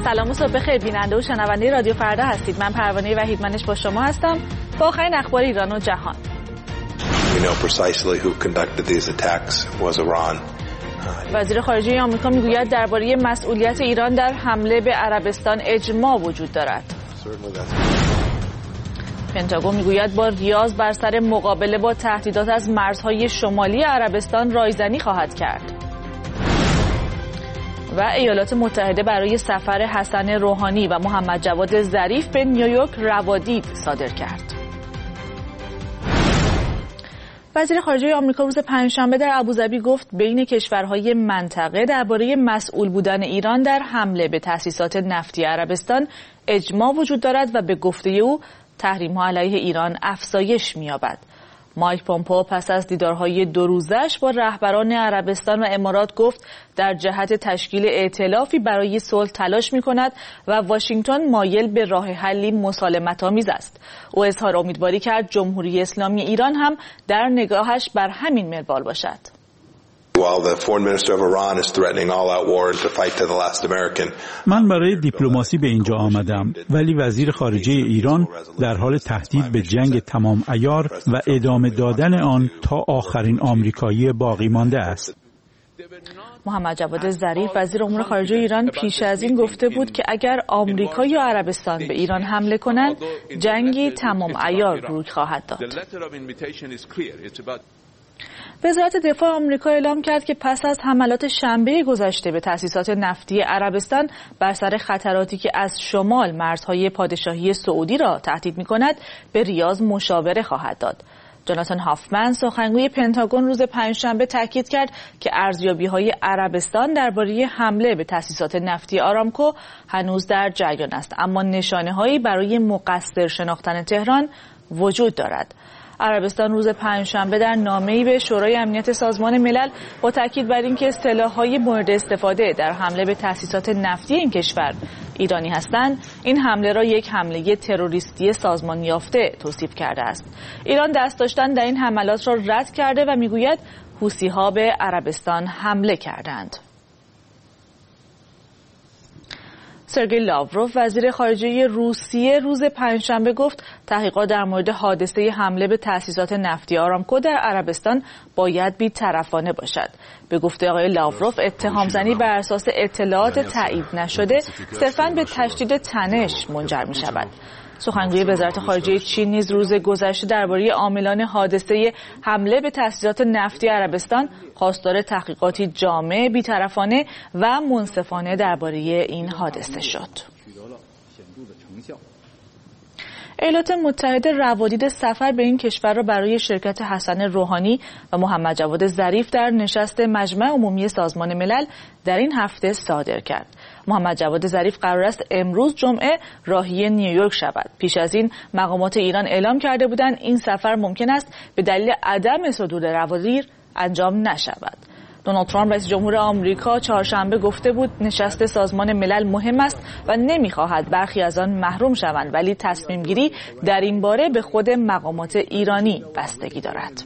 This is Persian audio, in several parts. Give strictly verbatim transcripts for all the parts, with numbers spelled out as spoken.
سلام و صبح بخیر بیننده و شنونده رادیو فردا هستید. من پروانه وحیدمنش با شما هستم با آخرین اخبار ایران و جهان. وزیر خارجه آمریکا میگوید درباره مسئولیت ایران در حمله به عربستان اجماع وجود دارد. پنتاگون میگوید با ریاض بر سر مقابله با تهدیدات از مرزهای شمالی عربستان رایزنی خواهد کرد. و ایالات متحده برای سفر حسن روحانی و محمد جواد ظریف به نیویورک روادید صادر کرد. وزیر خارجه آمریکا روز پنجشنبه در ابوظبی گفت بین کشورهای منطقه درباره مسئول بودن ایران در حمله به تأسیسات نفتی عربستان اجماع وجود دارد و به گفته او تحریم‌ها علیه ایران افزایش می‌یابد. مایک پومپئو پس از دیدارهای دو روزش با رهبران عربستان و امارات گفت در جهت تشکیل ائتلافی برای صلح تلاش می‌کند و واشنگتن مایل به راه حلی مسالمت‌آمیز است. او اظهار امیدواری کرد جمهوری اسلامی ایران هم در نگاهش بر همین منوال باشد. من برای دیپلماسی به اینجا آمدم، ولی وزیر خارجه ایران در حال تهدید به جنگ تمام عیار و ادامه دادن آن تا آخرین آمریکایی باقی مانده است. محمد جواد ظریف وزیر امور خارجه ایران پیش از این گفته بود که اگر آمریکا یا عربستان به ایران حمله کنند جنگی تمام عیار روی خواهد داد. وزارت دفاع آمریکا اعلام کرد که پس از حملات شنبه گذشته به تأسیسات نفتی عربستان بر سر خطراتی که از شمال مرزهای پادشاهی سعودی را تهدید می‌کند به ریاض مشاوره خواهد داد. جاناتان هافمن سخنگوی پنتاگون روز پنجشنبه تاکید کرد که ارزیابی‌های عربستان درباره حمله به تأسیسات نفتی آرامکو هنوز در جریان است، اما نشانه‌هایی برای مقصر شناختن تهران وجود دارد. عربستان روز پنجشنبه در نامه‌ای به شورای امنیت سازمان ملل با تاکید بر اینکه سلاح‌های مورد استفاده در حمله به تأسیسات نفتی این کشور ایرانی هستند، این حمله را یک حمله تروریستی سازمان یافته توصیف کرده است. ایران دست داشتن در این حملات را رد کرده و میگوید حوثی‌ها به عربستان حمله کردند. سرگئی لاوروف وزیر خارجه روسیه روز پنجشنبه گفت تحقیقات در مورد حادثه حمله به تأسیسات نفتی آرامکو در عربستان باید بی‌طرفانه باشد. به گفته آقای لاوروف اتهام زنی بر اساس اطلاعات تایید نشده صرفاً به تشدید تنش منجر می شود. سخنگوی وزارت خارجه چین نیز روز گذشته درباره عاملان حادثه حمله به تأسیسات نفتی عربستان خواستار تحقیقاتی جامع، بی‌طرفانه و منصفانه درباره این حادثه شد. ایالات متحده روادید سفر به این کشور را برای شرکت حسن روحانی و محمد جواد ظریف در نشست مجمع عمومی سازمان ملل در این هفته صادر کرد. محمد جواد ظریف قرار است امروز جمعه راهی نیویورک شود. پیش از این مقامات ایران اعلام کرده بودند این سفر ممکن است به دلیل عدم صدور روادید انجام نشود. دونالد ترامپ رئیس جمهور آمریکا چهارشنبه گفته بود نشست سازمان ملل مهم است و نمی‌خواهد برخی از آن محروم شوند، ولی تصمیم گیری در این باره به خود مقامات ایرانی بستگی دارد.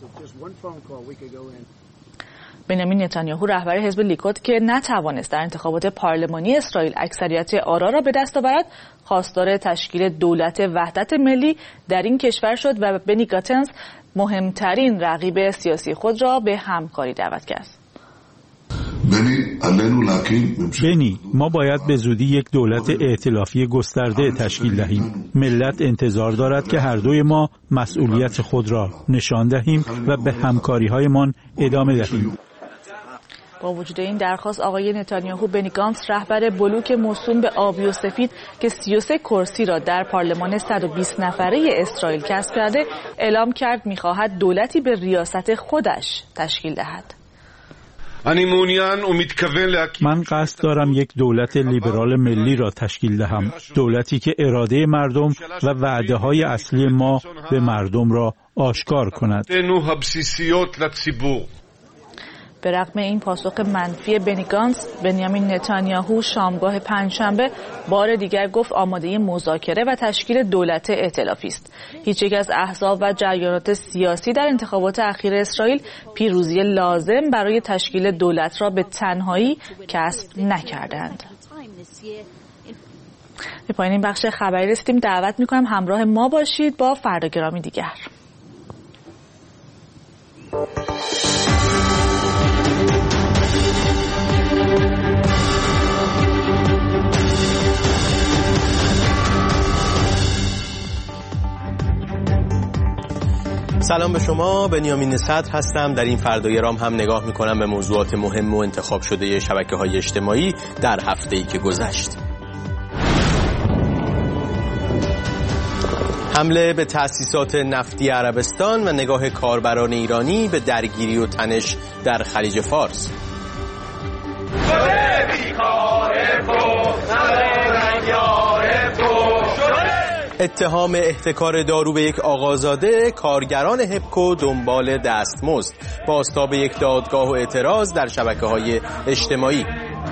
بنیامین نتانیاهو رهبر حزب لیکود که نتوانست در انتخابات پارلمانی اسرائیل اکثریت آرا را به دست آورد، خواستار تشکیل دولت وحدت ملی در این کشور شد و بنی گاتنز مهمترین رقیب سیاسی خود را به همکاری دعوت کرد. بنی، ما باید به زودی یک دولت ائتلافی گسترده تشکیل دهیم. ملت انتظار دارد که هر دوی ما مسئولیت خود را نشان دهیم و به همکاری‌هایمان ادامه دهیم. با وجود این درخواست آقای نتانیاهو بنی گانتز رهبر بلوک موسوم به آبی و سفید که سی و سه کرسی را در پارلمان صد و بیست نفره اسرائیل کسب کرده اعلام کرد می‌خواهد دولتی به ریاست خودش تشکیل دهد. من قصد دارم یک دولت لیبرال ملی را تشکیل دهم، دولتی که اراده مردم و وعده‌های اصلی ما به مردم را آشکار کند. به رغم این پاسخ منفی بنی گانتز، بنیامین نتانیاهو شامگاه پنجشنبه بار دیگر گفت آماده مذاکره و تشکیل دولت ائتلافی است. هیچ یک از احزاب و جریانات سیاسی در انتخابات اخیر اسرائیل پیروزی لازم برای تشکیل دولت را به تنهایی کسب نکردند. به پایان این بخش خبری رسیدیم. دعوت میکنم همراه ما باشید با فرداگرامی دیگر. سلام به شما، بنیامین صدر هستم. در این فرداگرام هم نگاه میکنم به موضوعات مهم و انتخاب شده شبکه‌های اجتماعی در هفته‌ای که گذشت. حمله به تأسیسات نفتی عربستان و نگاه کاربران ایرانی به درگیری و تنش در خلیج فارس. اتهام احتکار دارو به یک آقازاده، کارگران هپکو دنبال دستمزد، بازتاب یک دادگاه و اعتراض در شبکه‌های اجتماعی.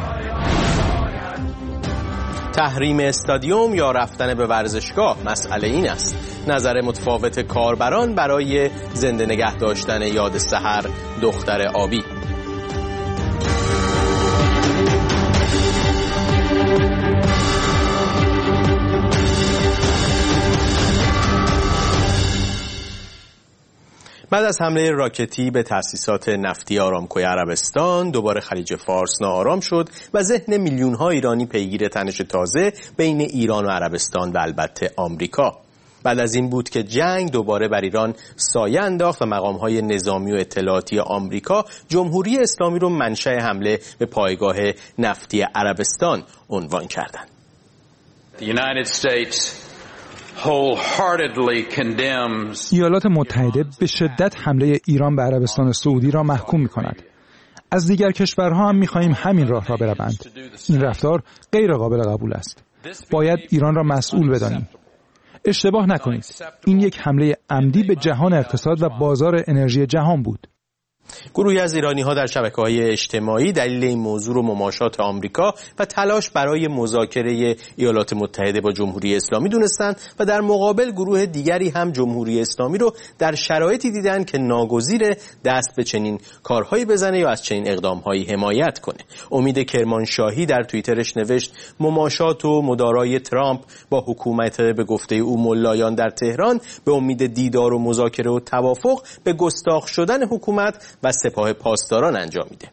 تحریم استادیوم یا رفتن به ورزشگاه، مسئله این است. نظر متفاوت کاربران برای زنده نگه داشتن یاد سحر دختر آبی. بعد از حمله راکتی به تأسیسات نفتی آرامکوی عربستان، دوباره خلیج فارس ناآرام شد و ذهن میلیون‌ها ایرانی پیگیر تنش تازه بین ایران و عربستان و البته آمریکا. بعد از این بود که جنگ دوباره بر ایران سایه انداخت و مقام‌های نظامی و اطلاعاتی آمریکا جمهوری اسلامی رو منشأ حمله به پایگاه نفتی عربستان عنوان کردند. The United States ایالات متحده به شدت حمله ایران به عربستان سعودی را محکوم می‌کند. از دیگر کشورها هم می‌خواهیم همین راه را بروند. این رفتار غیر قابل قبول است. باید ایران را مسئول بدانیم. اشتباه نکنید. این یک حمله عمدی به جهان اقتصاد و بازار انرژی جهان بود. گروهی از ایرانی‌ها در شبکه‌های اجتماعی دلیل این موضوع رو مماشات آمریکا و تلاش برای مذاکره ایالات متحده با جمهوری اسلامی دونستند و در مقابل گروه دیگری هم جمهوری اسلامی رو در شرایطی دیدن که ناگزیر دست به چنین کارهایی بزنه یا از چنین اقدام‌هایی حمایت کنه. امید کرمانشاهی در توییترش نوشت مماشات و مدارای ترامپ با حکومت به گفته او ملایان در تهران به امید دیدار و مذاکره و توافق به گستاخ شدن حکومت و سپاه پاسداران انجام میده.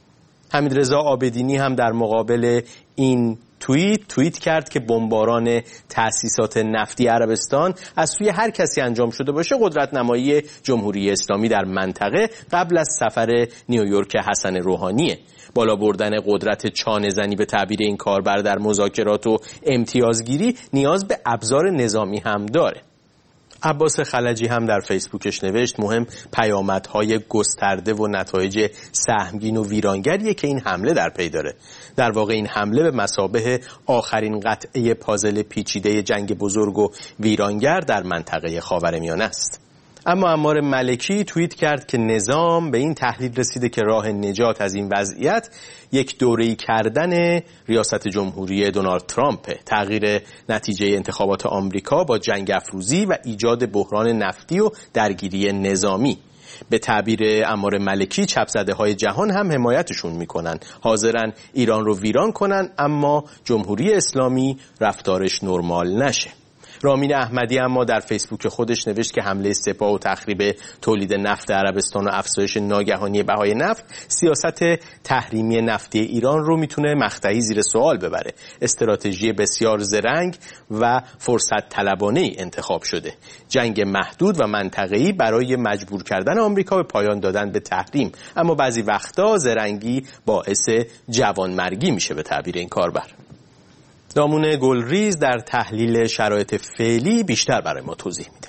حمیدرضا عابدینی هم در مقابل این توییت توییت کرد که بمباران تأسیسات نفتی عربستان از سوی هر کسی انجام شده باشه قدرت نمایی جمهوری اسلامی در منطقه قبل از سفر نیویورک حسن روحانیه. بالا بردن قدرت چانه زنی به تعبیر این کاربر در مذاکرات و امتیازگیری نیاز به ابزار نظامی هم داره. عباس خلجی هم در فیسبوکش نوشت مهم پیامدهای گسترده و نتایج سهمگین و ویرانگریه که این حمله در پی داره. در واقع این حمله به مثابه آخرین قطعه پازل پیچیده جنگ بزرگ و ویرانگر در منطقه خاورمیانه است. اما عمار ملکی توییت کرد که نظام به این تحلیل رسیده که راه نجات از این وضعیت یک دوره‌ای کردن ریاست جمهوری دونالد ترامپ، تغییر نتیجه انتخابات آمریکا با جنگ افروزی و ایجاد بحران نفتی و درگیری نظامی. به تعبیر عمار ملکی چپ‌زده‌های جهان هم حمایتشون میکنن، حاضرن ایران رو ویران کنن اما جمهوری اسلامی رفتارش نرمال نشه. رامین احمدی اما در فیسبوک خودش نوشت که حمله سپاه و تخریب تولید نفت عربستان و افزایش ناگهانی بهای نفت سیاست تحریمی نفتی ایران رو میتونه مقطعی زیر سوال ببره. استراتژی بسیار زرنگ و فرصت طلبانه‌ای انتخاب شده. جنگ محدود و منطقه‌ای برای مجبور کردن آمریکا به پایان دادن به تحریم، اما بعضی وقتا زرنگی باعث جوانمرگی میشه به تعبیر این کاربر. دامون گلریز در تحلیل شرایط فعلی بیشتر برای ما توضیح میده.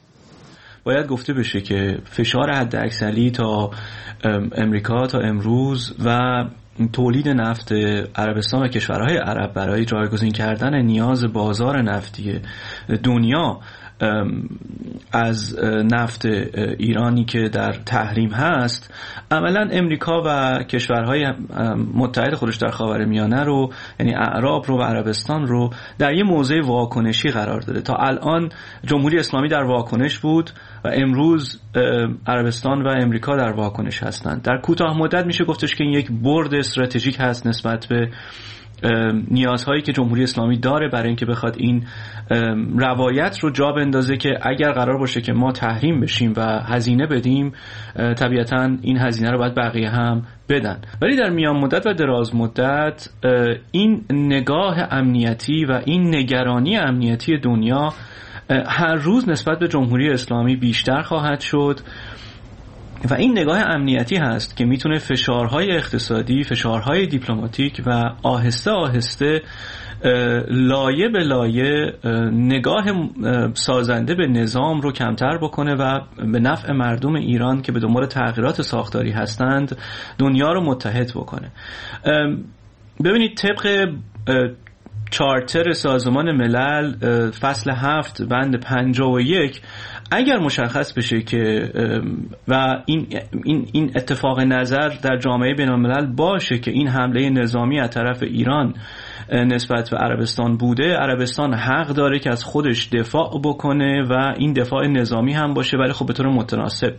باید گفته بشه که فشار حداکثری تا امریکا تا امروز و تولید نفت عربستان و کشورهای عرب برای جایگزین کردن نیاز بازار نفتی دنیا از نفت ایرانی که در تحریم هست، عملا امریکا و کشورهای متحد خودش در خاورمیانه رو، یعنی اعراب رو و عربستان رو در یه موضع واکنشی قرار داده. تا الان جمهوری اسلامی در واکنش بود و امروز عربستان و امریکا در واکنش هستند. در کوتاه مدت میشه گفتش که این یک برد استراتژیک هست نسبت به نیازهایی که جمهوری اسلامی داره برای اینکه بخواد این روایت رو جا بندازه که اگر قرار باشه که ما تحریم بشیم و هزینه بدیم، طبیعتاً این هزینه رو باید بقیه هم بدن. ولی در میان مدت و دراز مدت این نگاه امنیتی و این نگرانی امنیتی دنیا هر روز نسبت به جمهوری اسلامی بیشتر خواهد شد و این نگاه امنیتی هست که میتونه فشارهای اقتصادی، فشارهای دیپلماتیک و آهسته آهسته لایه به لایه نگاه سازنده به نظام رو کمتر بکنه و به نفع مردم ایران که به دنبال تغییرات ساختاری هستند دنیا رو متحد بکنه. ببینید طبق چارتر سازمان ملل فصل هفت بند پنجاه و یک اگر مشخص بشه که و این این این اتفاق نظر در جامعه بین‌الملل باشه که این حمله نظامی از طرف ایران نسبت به عربستان بوده، عربستان حق داره که از خودش دفاع بکنه و این دفاع نظامی هم باشه، ولی خب به طور متناسب.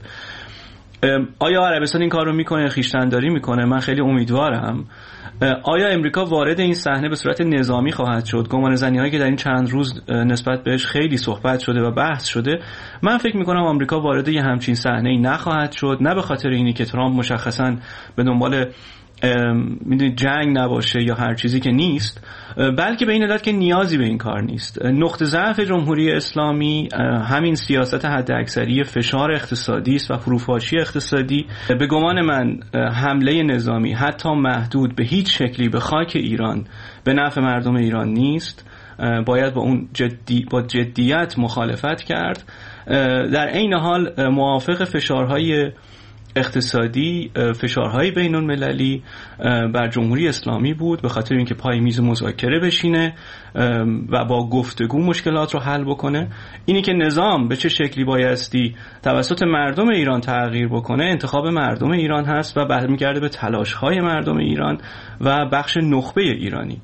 آیا عربستان این کار رو میکنه، خویشتن‌داری میکنه؟ من خیلی امیدوارم. آیا امریکا وارد این صحنه به صورت نظامی خواهد شد؟ گمانه‌زنی‌هایی که در این چند روز نسبت بهش خیلی صحبت شده و بحث شده، من فکر میکنم آمریکا وارد یه همچین صحنه‌ای نخواهد شد، نه به خاطر اینی که ترامپ مشخصاً به دنبال میدونید جنگ نباشه یا هر چیزی که نیست، بلکه به این علت که نیازی به این کار نیست. نقطه ضعف جمهوری اسلامی همین سیاست حداکثری فشار اقتصادی است و فروپاشی اقتصادی. به گمان من حمله نظامی حتی محدود به هیچ شکلی به خاک ایران به نفع مردم ایران نیست. باید با اون جدی با جدیت مخالفت کرد. در عین حال موافق فشارهای اقتصادی، فشارهای بین المللی بر جمهوری اسلامی بود به خاطر اینکه پای میز مذاکره بشینه و با گفتگو مشکلات رو حل بکنه. اینی که نظام به چه شکلی بایستی توسط مردم ایران تغییر بکنه انتخاب مردم ایران هست و برمیگرده به تلاش‌های مردم ایران و بخش نخبه ایرانی.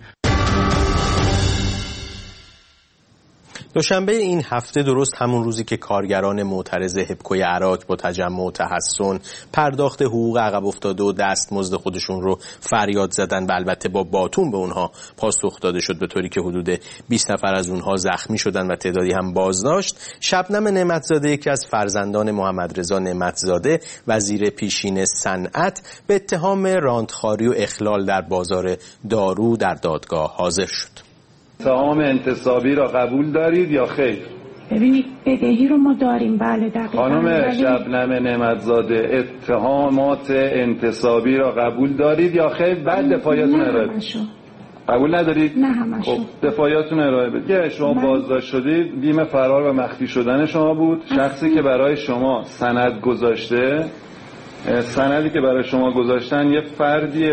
دوشنبه این هفته، درست همون روزی که کارگران معترض هپکوی عراق با تجمع و تحسن پرداخت حقوق عقب افتاده و دستمزد خودشون رو فریاد زدن و البته با باتون به اونها پاسخ داده شد، به طوری که حدود بیست نفر از اونها زخمی شدن و تعدادی هم بازداشت، شبنم نعمتزاده، یکی از فرزندان محمد رضا نعمتزاده وزیر پیشین صنعت، به اتهام راندخواری و اخلال در بازار دارو در دادگاه حاضر شد. اتهام انتصابی را قبول دارید یا خیر؟ ببینید بدهی رو ما داریم. بله دقیقاً. خانم شبنم نعمتزاده، اتهامات انتصابی را قبول دارید یا خیر؟ بعد دفاعیتون ارائه بدید. قبول ندارید؟ نه همشو. خب دفاعیتون ارائه بدید. که شما من... بازداشت شدید، بیم فرار و مخفی شدن شما بود. شخصی که برای شما سند گذاشته، سندی که برای شما گذاشتن یه فردی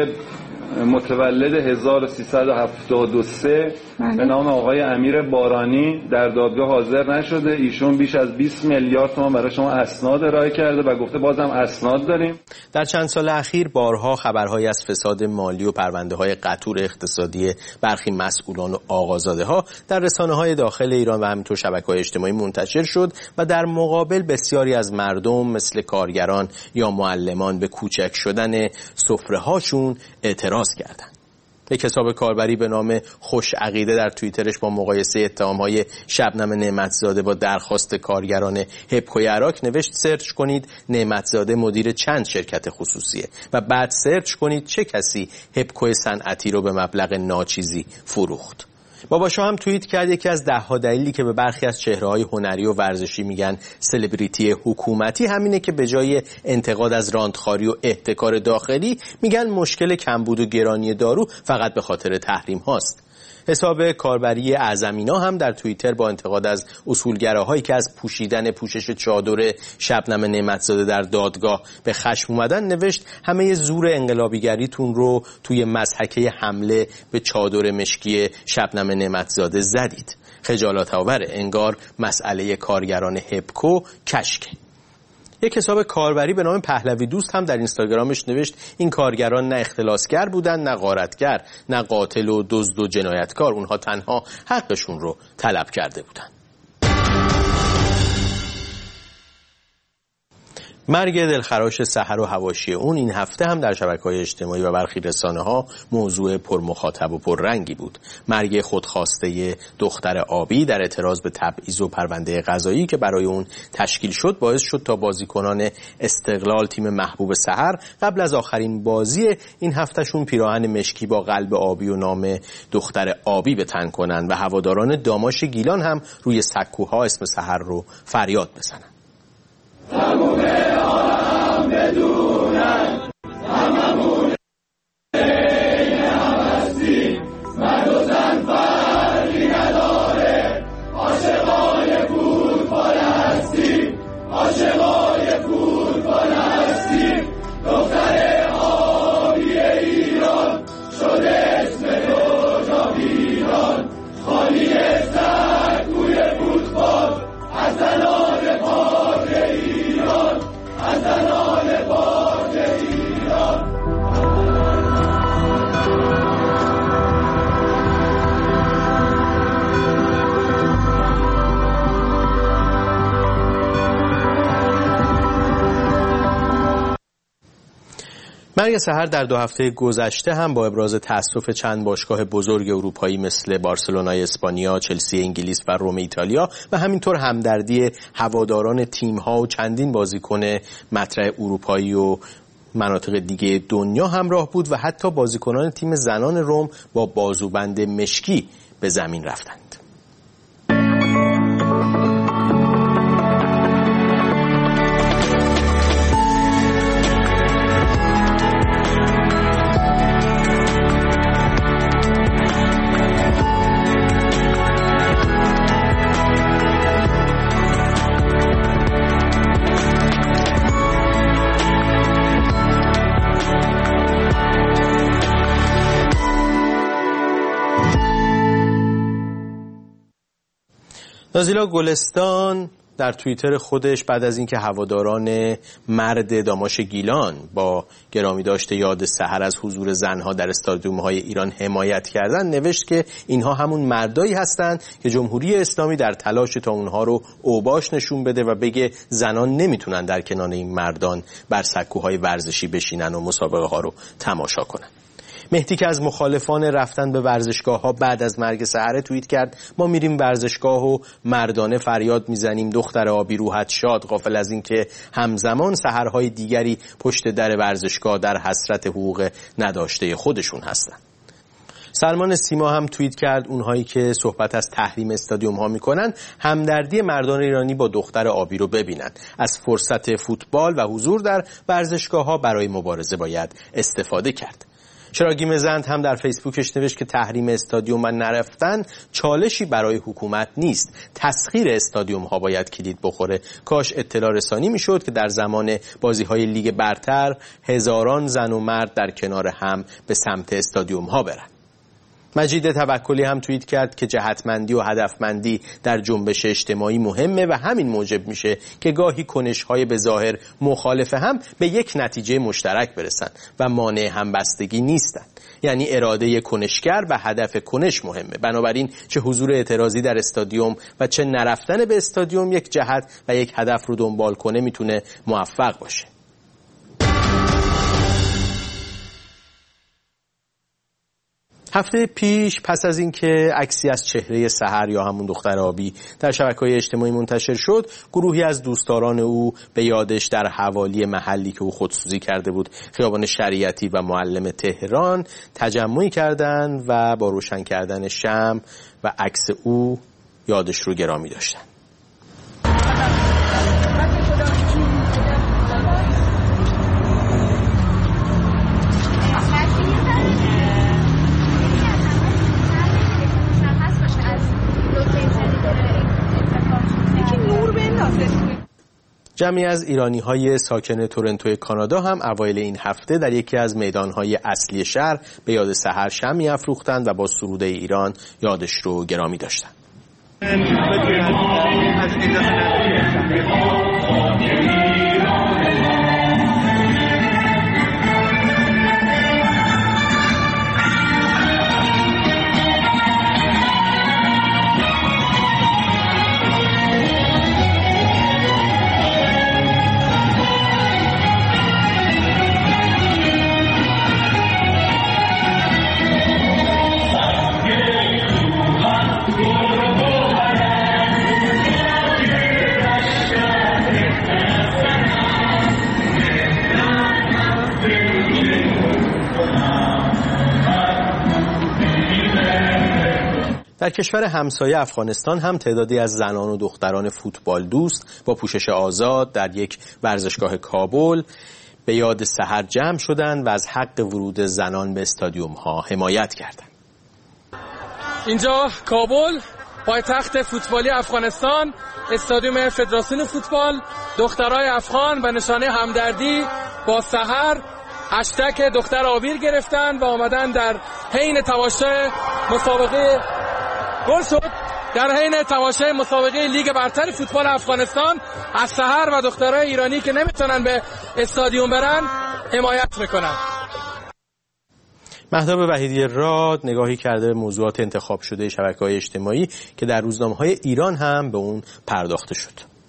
متولد هزار و سیصد و هفتاد و سه به نام آقای امیر بارانی در دادگاه حاضر نشده. ایشون بیش از بیست میلیارد تومان برای شما اسناد ارائه کرده و گفته بازم اسناد داریم. در چند سال اخیر بارها خبرهایی از فساد مالی و پرونده‌های قطور اقتصادی برخی مسئولان و آقازاده‌ها در رسانه‌های داخل ایران و همینطور شبکه‌های اجتماعی منتشر شد و در مقابل بسیاری از مردم مثل کارگران یا معلمان به کوچک شدن سفره‌هاشون اعتراض کردند. یک حساب کاربری به نام خوش عقیده در توییترش با مقایسه اتهام‌های شبنم نعمتزاده با درخواست کارگران هپکوی عراق نوشت سرچ کنید نعمتزاده مدیر چند شرکت خصوصیه و بعد سرچ کنید چه کسی هپکوی صنعتی رو به مبلغ ناچیزی فروخت. بابا شاه هم توییت کرد یکی از ده ها دلیلی که به برخی از چهره‌های هنری و ورزشی میگن سلبریتی حکومتی همینه که به جای انتقاد از راندخواری و احتکار داخلی میگن مشکل کمبود و گرانی دارو فقط به خاطر تحریم هاست. حساب کاربری اعظمینا هم در توییتر با انتقاد از اصولگراهایی که از پوشیدن پوشش چادر شبنم نعمتزاده در دادگاه به خشم اومدن نوشت همه زور انقلابیگریتون رو توی مضحکه حمله به چادر مشکی شبنم نعمتزاده زدید. خجالت آور، انگار مسئله کارگران هپکو کشکه. یک حساب کاربری به نام پهلوی دوست هم در اینستاگرامش نوشت این کارگران نه اختلاسگر بودن، نه غارتگر، نه قاتل و دزد و جنایتکار، اونها تنها حقشون رو طلب کرده بودن. مرگ دلخراش سحر و حواشی اون این هفته هم در شبکه‌های اجتماعی و برخی رسانه‌ها موضوع پرمخاطب و پررنگی بود. مرگ خودخواسته دختر آبی در اعتراض به تبعیض و پرونده قضایی که برای اون تشکیل شد باعث شد تا بازیکنان استقلال تیم محبوب سحر قبل از آخرین بازی این هفتهشون پیراهن مشکی با قلب آبی و نام دختر آبی به تن کنن و هواداران داماش گیلان هم روی سکوها اسم سحر رو فریاد بزنن. تموم عالم بدونن هممون این هم هستیم، مرد و زن فرقی نداره، عاشقای فوتبال هستیم، عاشقای فوتبال هستیم. دختر آبی ایران شده اسم دو جاویدان، خالی سکوی فوتبال از زنان پاک ایران، از زنان پاک ایران. مرگ سحر در دو هفته گذشته هم با ابراز تأسف چند باشگاه بزرگ اروپایی مثل بارسلونای اسپانیا، چلسی انگلیس و روم ایتالیا و همینطور همدردی هواداران تیم‌ها و چندین بازیکن مطرح اروپایی و مناطق دیگه دنیا همراه بود و حتی بازیکنان تیم زنان روم با بازوبند مشکی به زمین رفتند. نازیلا گلستان در توییتر خودش بعد از اینکه هواداران مرد داماش گیلان با گرامی داشته یاد سحر از حضور زنها در استادیوم‌های ایران حمایت کردند نوشت که اینها همون مردایی هستند که جمهوری اسلامی در تلاش تا اونها رو اوباش نشون بده و بگه زنان نمیتونن در کنار این مردان بر سکوهای ورزشی بشینن و مسابقه ها رو تماشا کنن. مهدی که از مخالفان رفتن به ورزشگاه ها بعد از مرگ سحر توییت کرد ما میریم ورزشگاه و مردانه فریاد میزنیم دختر آبی روحت شاد، غافل از این که همزمان سحرهای دیگری پشت در ورزشگاه در حسرت حقوق نداشته خودشون هستن. سلمان سیما هم توییت کرد اونهایی که صحبت از تحریم استادیوم ها میکنن همدردی مردان ایرانی با دختر آبی رو ببینن. از فرصت فوتبال و حضور در ورزشگاه ها برای مبارزه باید استفاده کرد. چراگی مزند هم در فیسبوکش نوشت که تحریم استادیوم و نرفتن چالشی برای حکومت نیست. تسخیر استادیوم ها باید کلید بخوره. کاش اطلاع رسانی میشد که در زمان بازی های لیگ برتر هزاران زن و مرد در کنار هم به سمت استادیوم ها برن. مجید توکلی هم توییت کرد که جهتمندی و هدفمندی در جنبش اجتماعی مهمه و همین موجب میشه که گاهی کنش‌های به ظاهر مخالف هم به یک نتیجه مشترک برسن و مانع همبستگی نیستن. یعنی اراده کنشگر و هدف کنش مهمه. بنابراین چه حضور اعتراضی در استادیوم و چه نرفتن به استادیوم یک جهت و یک هدف رو دنبال کنه میتونه موفق باشه. هفته پیش پس از اینکه عکسی از چهره سحر یا همون دختر آبی در شبکه‌های اجتماعی منتشر شد، گروهی از دوستداران او به یادش در حوالی محلی که او خودسوزی کرده بود، خیابان شریعتی و معلم تهران، تجمعی کردند و با روشن کردن شمع و عکس او یادش رو گرامی داشتند. جمعی از ایرانی‌های ساکن تورنتو کانادا هم اوایل این هفته در یکی از میدان‌های اصلی شهر به یاد سحر شمعی افروختند و با سرود ایران یادش رو گرامی داشتند. در کشور همسایه افغانستان هم تعدادی از زنان و دختران فوتبال دوست با پوشش آزاد در یک ورزشگاه کابل به یاد سحر جمع شدند و از حق ورود زنان به استادیوم ها حمایت کردند. اینجا کابل، پایتخت فوتبالی افغانستان، استادیوم فدراسیون فوتبال، دخترای افغان به نشانه همدردی با سحر هشتگ دختر آبیر گرفتن و آمدن در حین تماشای مسابقه گل شد در حین تماشای مسابقه لیگ برتر فوتبال افغانستان از سحر و دخترای ایرانی که نمیتونن به استادیوم برن حمایت میکنن. مهتاب وحیدی راد نگاهی کرده به موضوعات انتخاب شده شبکه‌های اجتماعی که در روزنامه‌های ایران هم به اون پرداخته شد.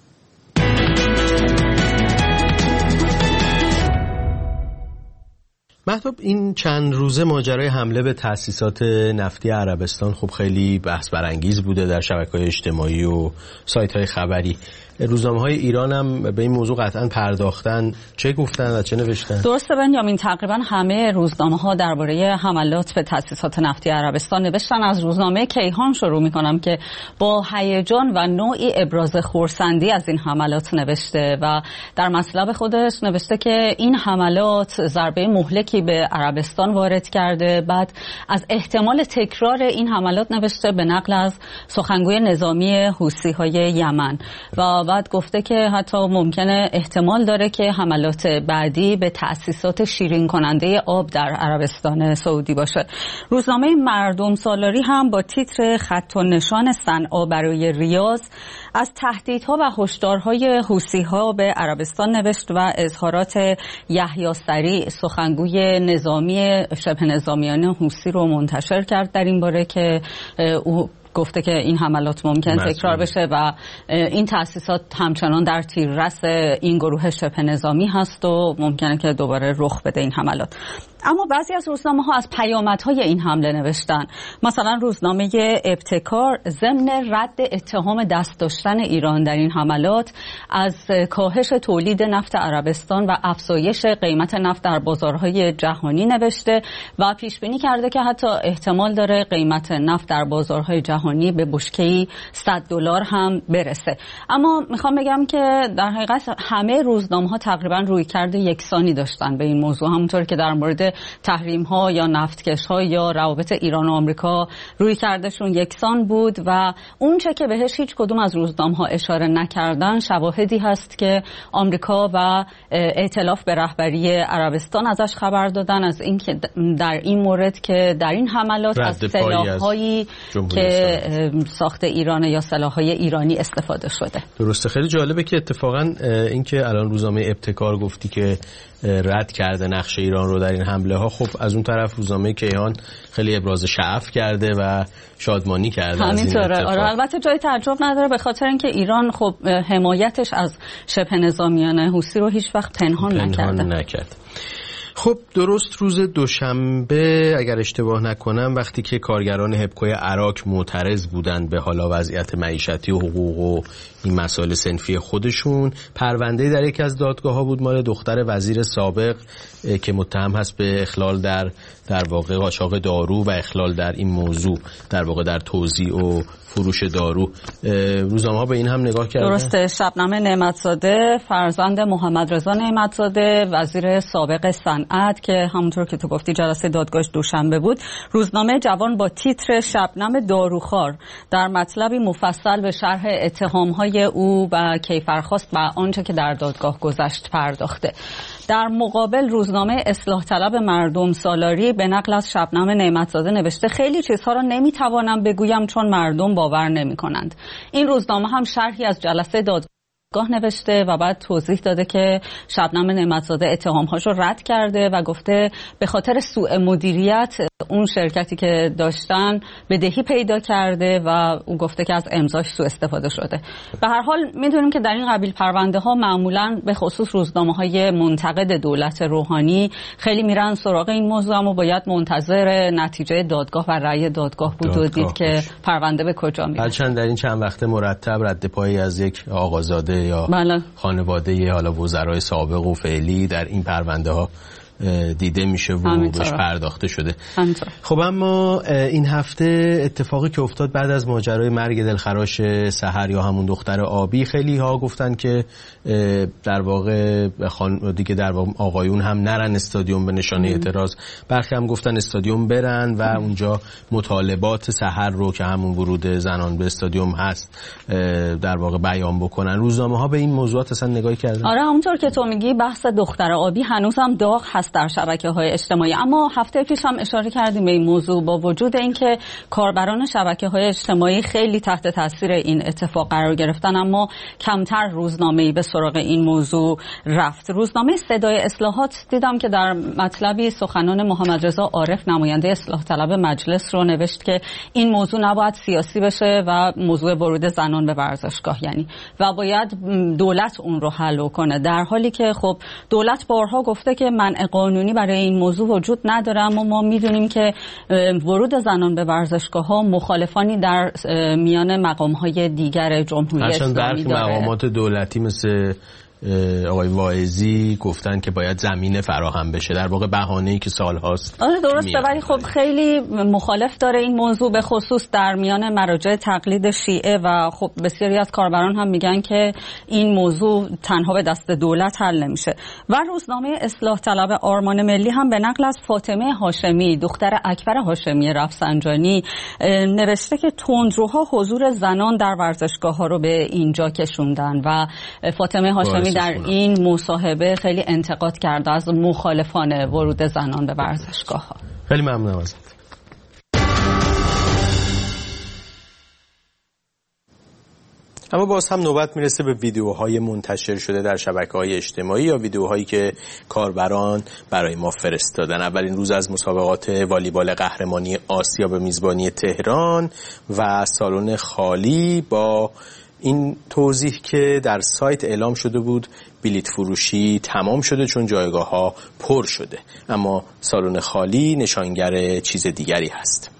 مهتاب، این چند روزه ماجرای حمله به تأسیسات نفتی عربستان خب خیلی بحث برانگیز بوده در شبکه‌های اجتماعی و سایت‌های خبری. روزنامه‌های ایران هم به این موضوع قطعاً پرداختن. چه گفتن و چه نوشتن؟ درسته بنیامین، تقریبا همه روزنامه‌ها درباره حملات به تأسیسات نفتی عربستان نوشتن. از روزنامه کیهان شروع می‌کنم که با هیجان و نوعی ابراز خرسندی از این حملات نوشته و در مطلب خودش نوشته که این حملات ضربه مهلکی به عربستان وارد کرده. بعد از احتمال تکرار این حملات نوشته به نقل از سخنگوی نظامی حوثی‌های یمن و بعد گفته که حتی ممکنه احتمال داره که حملات بعدی به تأسیسات شیرین کننده آب در عربستان سعودی باشه. روزنامه مردم سالاری هم با تیتر خط و نشان صنعا برای ریاض از تهدیدها و هشدارهای حوثی‌ها به عربستان نوشت و اظهارات یحیی سریع سخنگوی نظامی شبه نظامیان حوثی رو منتشر کرد در این باره که او گفته که این حملات ممکن تکرار بشه و این تأسیسات همچنان در تیررس این گروه شبه نظامی هست و ممکنه که دوباره رخ بده این حملات. اما بعضی از روزنامه‌ها از پیامدهای این حمله نوشتن. مثلا روزنامه ابتکار ضمن رد اتهام دست داشتن ایران در این حملات از کاهش تولید نفت عربستان و افزایش قیمت نفت در بازارهای جهانی نوشته و پیش بینی کرده که حتی احتمال داره قیمت نفت در بازارهای جهانی به بشکه‌ای صد دلار هم برسه. اما میخوام بگم که در حقیقت همه روزنامه‌ها تقریبا رویکرد یکسانی داشتن به این موضوع، همونطور که در مورد تحریم ها یا نفتکش ها یا روابط ایران و آمریکا روی کردشون یکسان بود و اون چه که بهش هیچ کدوم از روزنامه ها اشاره نکردن شواهدی هست که آمریکا و ائتلاف به رهبری عربستان ازش خبر دادن، از این که در این مورد که در این حملات از سلاح‌هایی که ساخت ایران یا سلاح‌های ایرانی استفاده شده. درسته. خیلی جالبه که اتفاقا این که الان روزنامه ابتکار گفتی که رد کرده نقش ایران رو در این حمله ها، خب از اون طرف روزنامه کیهان خیلی ابراز شعف کرده و شادمانی کرده از این اتفاق. آره، البته جای تعجب نداره به خاطر اینکه ایران خب حمایتش از شبه نظامیان حوثی رو هیچ وقت پنهان, پنهان نکرده. نکرد. خب درست روز دوشنبه اگر اشتباه نکنم وقتی که کارگران هبکوی عراق معترض بودند به حالا وضعیت معیشتی و حقوق و این مسائل صنفی خودشون، پرونده در یکی از دادگاه‌ها بود مال دختر وزیر سابق که متهم هست به اخلال در در واقع قاچاق دارو و اخلال در این موضوع در واقع در توزیع و فروش دارو. روزنامه‌ها به این هم نگاه کردن. درسته. شبنم نعمتزاده فرزند محمد رضا نعمتزاده وزیر سابق صنعت که همونطور که تو گفتی جلسه دادگاهش دوشنبه بود، روزنامه جوان با تیتر شبنم داروخوار در مطلبی مفصل به شرح اتهام‌های او و کیفرخواست و آنچه که در دادگاه گذشت پرداخته. در مقابل روزنامه اصلاح طلب مردم سالاری به نقل از شبنم نعمتزاده نوشته خیلی چیزها را نمیتوانم بگویم چون مردم باور نمی کنند. این روزنامه هم شرحی از جلسه دادگاه نوشته و بعد توضیح داده که شبنم نعمتزاده اتهام‌هاش رو رد کرده و گفته به خاطر سوء مدیریت اون شرکتی که داشتن بدهی پیدا کرده و او گفته که از امضاش سوء استفاده شده. به هر حال میدونیم که در این قبیل پرونده ها معمولاً به خصوص روزنامه‌های منتقد دولت روحانی خیلی میرن سراغ این موضوع، اما باید منتظر نتیجه دادگاه و رأی دادگاه بود و دید که پرونده به کجا میره. هرچند در این چند وقته مرتب رد پایی از یک آقازاده یا بله. خانواده حالا وزرای سابق و فعلی در این پرونده ها دیده میشه و همینطور. بهش پرداخته شده. همینطور. خب اما این هفته اتفاقی که افتاد بعد از ماجرای مرگ دلخراش سحر یا همون دختر آبی، خیلی ها گفتن که در واقع دیگه در واقع آقایون هم نرن استادیوم به نشانه اعتراض، برخی هم گفتن استادیوم برن و اونجا مطالبات سحر رو که همون ورود زنان به استادیوم هست در واقع بیان بکنن. روزنامه ها به این موضوعات اصلا نگاهی کردن؟ آره همونطور که تو میگی بحث دختر آبی هنوزم داغ هست در شبکه‌های اجتماعی، اما هفته پیش هم اشاره کردیم به این موضوع. با وجود اینکه کاربران شبکه‌های اجتماعی خیلی تحت تاثیر این اتفاق قرار گرفتن، اما کمتر روزنامه‌ای به سراغ این موضوع رفت. روزنامه صدای اصلاحات دیدم که در مطلبی سخنان محمد رضا عارف نماینده اصلاح طلب مجلس رو نوشت که این موضوع نباید سیاسی بشه و موضوع ورود زنان به ورزشگاه یعنی و باید دولت اون رو حل کنه، در حالی که خب دولت بارها گفته که منع قانونی برای این موضوع وجود نداره، اما ما میدونیم که ورود زنان به ورزشگاه‌ها مخالفانی در میان مقام‌های دیگر جمهوری اسلامی داره. مقامات دولتی مثل آقای واعظی گفتن که باید زمینه فراهم بشه، در واقع بهانه‌ای که سال‌هاست. آره درسته، ولی خب خیلی مخالف داره این موضوع، به خصوص در میان مراجع تقلید شیعه و خب بسیاری از کاربران هم میگن که این موضوع تنها به دست دولت حل نمیشه. و روزنامه اصلاح طلب آرمان ملی هم به نقل از فاطمه هاشمی دختر اکبر هاشمی رفسنجانی نوشته که تندروها حضور زنان در ورزشگاه‌ها رو به اینجا کشوندن و فاطمه هاشمی در این مصاحبه خیلی انتقاد کرده از مخالفان ورود زنان به ورزشگاه‌ها. خیلی ممنونم ازت. اما باز هم نوبت میرسه به ویدیوهای منتشر شده در شبکه‌های اجتماعی یا ویدیوهایی که کاربران برای ما فرستادن. اولین روز از مسابقات والیبال قهرمانی آسیا به میزبانی تهران و سالن خالی، با این توضیح که در سایت اعلام شده بود بلیت فروشی تمام شده چون جایگاه ها پر شده، اما سالن خالی نشانگر چیز دیگری هست.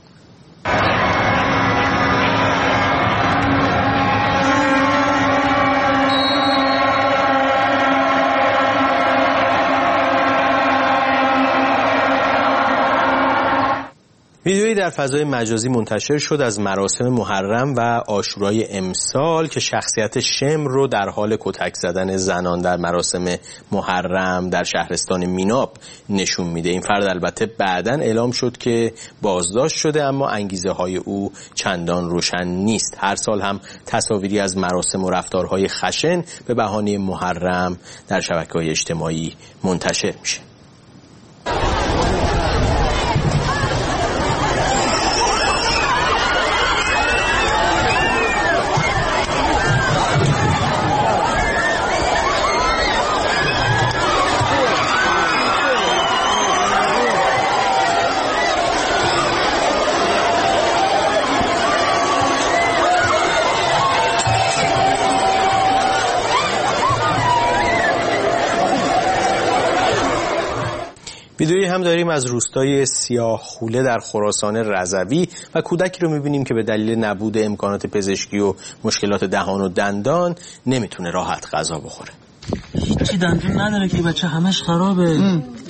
ویدیویی در فضای مجازی منتشر شد از مراسم محرم و عاشورای امسال که شخصیت شمر رو در حال کتک زدن زنان در مراسم محرم در شهرستان میناب نشون میده. این فرد البته بعداً اعلام شد که بازداشت شده، اما انگیزه های او چندان روشن نیست. هر سال هم تصاویری از مراسم و رفتارهای خشن به بهانه محرم در شبکه‌های اجتماعی منتشر میشه. ویدئویی هم داریم از روستای سیاه خوله در خراسان رضوی و کودکی رو میبینیم که به دلیل نبود امکانات پزشکی و مشکلات دهان و دندان نمیتونه راحت غذا بخوره. هیچی دندون نداره که بچه همش خرابه.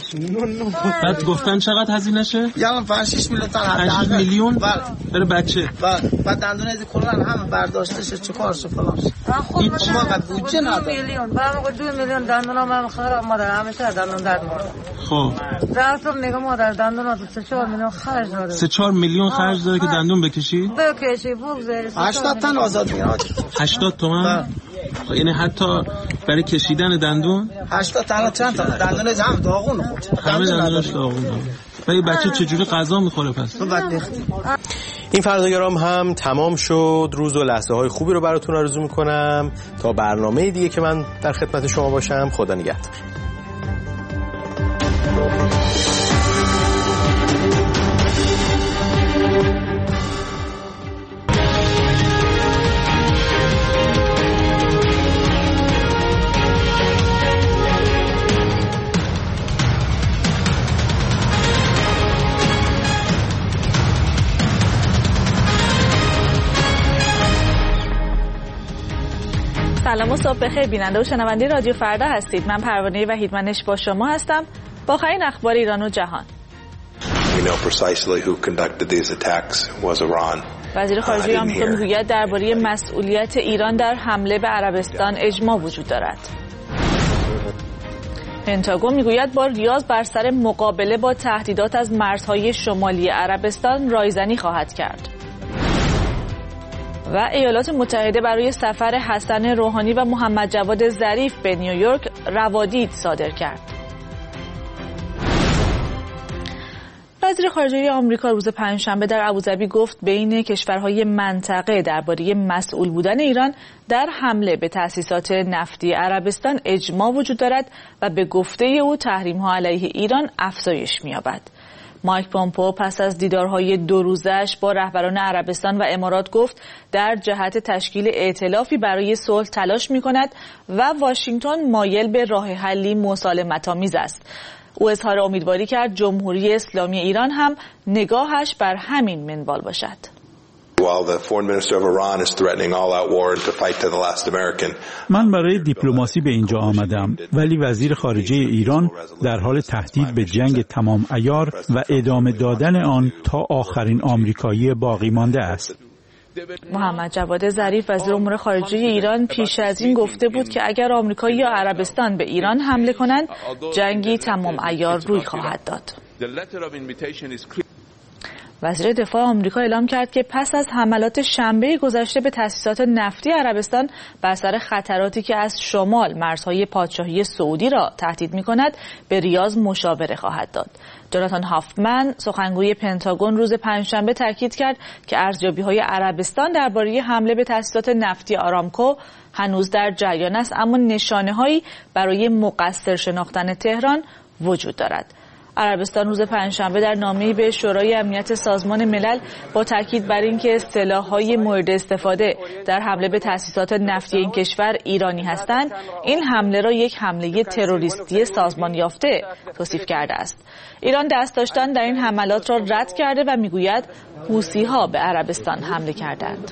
بعد گفتن چقدر هزینه‌شه؟ یعنی پنج شش میلیون تا پنج شش میلیون برای بچه. بعد دندون از کلان هم برداشته شه چیکار شه فلان. خود ما قد بودجه نداره. میلیون بعد دو میلیون دندونام خراب مادر همیشه دندون درد میکنه. خب راستم میگم مادر دندون سه چهار میلیون خرج داره. سه چهار میلیون خرج داره که دندون بکشی؟ بکشی بگذاری. هشتاد تا آزاد میاد. هشتاد تومن؟ یعنی حتی برای کشیدن دندون هشتاد تا چند تا دندون هم داغون خورد. همه دندونش داغون. ولی بچه چجوری غذا میخوره پس؟ این فرداگرام هم تمام شد. روز و لحظه های خوبی رو براتون آرزو میکنم تا برنامه دیگه که من در خدمت شما باشم. خدا نگهدار. سلام و صبح بخیر بیننده و شنونده رادیو فردا هستید. من پروانه وحیدمنش با شما هستم با آخرین اخبار ایران و جهان. وزیر خارجه آمریکا میگوید درباره مسئولیت ایران در حمله به عربستان اجماع وجود دارد. پنتاگون میگوید با ریاض بر سر مقابله با تهدیدات از مرزهای شمالی عربستان رایزنی خواهد کرد. و ایالات متحده برای سفر حسن روحانی و محمد جواد ظریف به نیویورک روادید صادر کرد. وزیر خارجه آمریکا روز پنجشنبه در ابوظبی گفت بین کشورهای منطقه درباره مسئول بودن ایران در حمله به تأسیسات نفتی عربستان اجماع وجود دارد و به گفته او تحریم‌ها علیه ایران افزایش می‌یابد. مایک پومپئو پس از دیدارهای دو روزش با رهبران عربستان و امارات گفت در جهت تشکیل ائتلافی برای صلح تلاش می‌کند و واشنگتن مایل به راه حلی مسالمت‌آمیز است. او اظهار امیدواری کرد جمهوری اسلامی ایران هم نگاهش بر همین منوال باشد. من برای دیپلماسی به اینجا آمدم، ولی وزیر خارجه ایران در حال تهدید به جنگ تمام عیار و ادامه دادن آن تا آخرین آمریکایی باقی مانده است. محمد جواد ظریف وزیر امور خارجه ایران پیش از این گفته بود که اگر آمریکا یا عربستان به ایران حمله کنند جنگی تمام عیار روی خواهد داد. وزیر دفاع آمریکا اعلام کرد که پس از حملات شنبه گذشته به تأسیسات نفتی عربستان بر سر خطراتی که از شمال مرزهای پادشاهی سعودی را تهدید می‌کند به ریاض مشاوره خواهد داد. جوناتان هافمن سخنگوی پنتاگون روز پنجشنبه تاکید کرد که ارزیابی‌های عربستان درباره حمله به تأسیسات نفتی آرامکو هنوز در جریان است، اما نشانه‌هایی برای مقصر شناختن تهران وجود دارد. عربستان روز پنجشنبه در نامه‌ای به شورای امنیت سازمان ملل با تاکید بر اینکه سلاح‌های مورد استفاده در حمله به تأسیسات نفتی این کشور ایرانی هستند، این حمله را یک حمله تروریستی سازمان یافته توصیف کرده است. ایران دست داشتن در این حملات را رد کرده و میگوید حوثی‌ها به عربستان حمله کردند.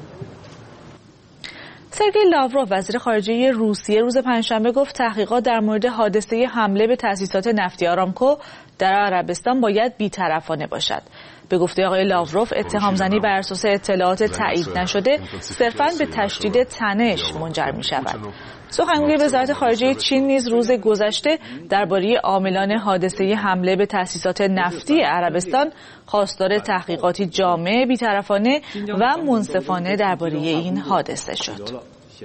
سرگئی لاوروف وزیر خارجه روسیه روز پنجشنبه گفت تحقیقات در مورد حادثه حمله به تأسیسات نفتی آرامکو در عربستان باید بی‌طرفانه باشد. به گفته آقای لاوروف اتهام زنی بر اساس اطلاعات تایید نشده صرفاً به تشدید تنش منجر می شود. سخنگوی وزارت خارجه چین نیز روز گذشته درباره عاملان حادثه حمله به تأسیسات نفتی عربستان خواستار تحقیقاتی جامع، بی‌طرفانه و منصفانه درباره این حادثه شد.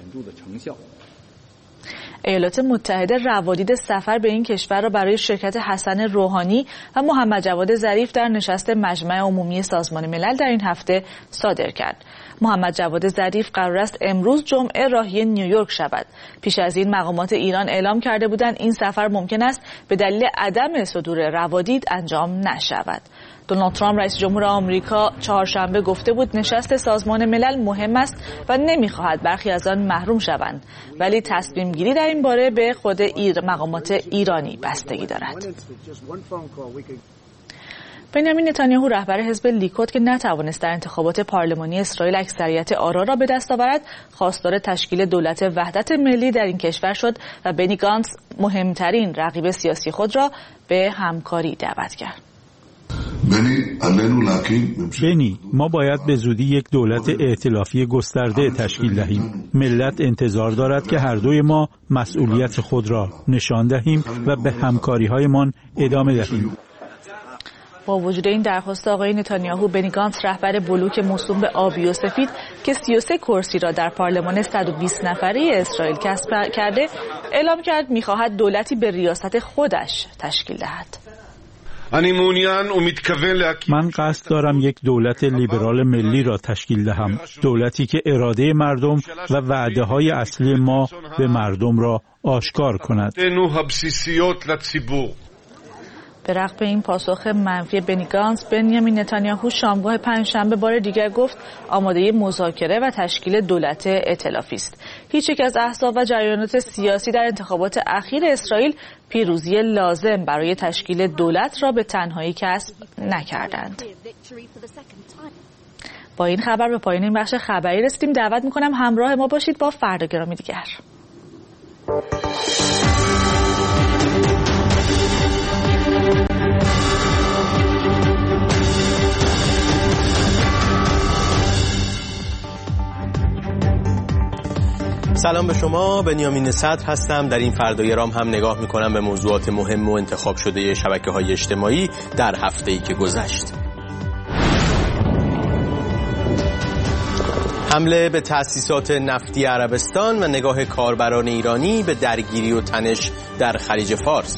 ایالات متحده روادید سفر به این کشور را برای شرکت حسن روحانی و محمد جواد ظریف در نشست مجمع عمومی سازمان ملل در این هفته صادر کرد. محمد جواد ظریف قرار است امروز جمعه راهی نیویورک شود. پیش از این مقامات ایران اعلام کرده بودند این سفر ممکن است به دلیل عدم صدور روادید انجام نشود. دونالد ترامپ رئیس جمهور آمریکا چهارشنبه گفته بود نشست سازمان ملل مهم است و نمی‌خواهد برخی از آن محروم شوند، ولی تصمیم گیری در این باره به خود ایر مقامات ایرانی بستگی دارد. بنیامین نتانیاهو رهبر حزب لیکود که نتوانست در انتخابات پارلمانی اسرائیل اکثریت آرا را به دست آورد، خواستار تشکیل دولت وحدت ملی در این کشور شد و بنی گانتز مهمترین رقیب سیاسی خود را به همکاری دعوت کرد. بنی، ما باید به زودی یک دولت ائتلافی گسترده تشکیل دهیم. ملت انتظار دارد که هر دوی ما مسئولیت خود را نشان دهیم و به همکاری‌هایمان ادامه دهیم. با وجود این درخواست آقای نتانیاهو، بنی گانتز رهبر بلوک موسوم به آبی و سفید که سی و سه کرسی را در پارلمان صد و بیست نفره اسرائیل کسب کرده، اعلام کرد می‌خواهد دولتی به ریاست خودش تشکیل دهد. من قصد دارم یک دولت لیبرال ملی را تشکیل دهم، دولتی که اراده مردم و وعده‌های اصلی ما به مردم را آشکار کند. به رغم این پاسخ منفی بنی گانتز، بنیامین نتانیاهو شامگاه پنجشنبه بار دیگر گفت آماده مذاکره و تشکیل دولت ائتلافی است. هیچ یک از احزاب و جریانات سیاسی در انتخابات اخیر اسرائیل پیروزی لازم برای تشکیل دولت را به تنهایی کسب نکردند. با این خبر به پایان این بخش خبری رسیدیم. دعوت می‌کنم همراه ما باشید با فردا گرامی دیگر. سلام به شما، بنیامین صدر هستم. در این فردای رام هم نگاه میکنم به موضوعات مهم و انتخاب شده شبکه‌های اجتماعی در هفته‌ای که گذشت. حمله به تأسیسات نفتی عربستان و نگاه کاربران ایرانی به درگیری و تنش در خلیج فارس.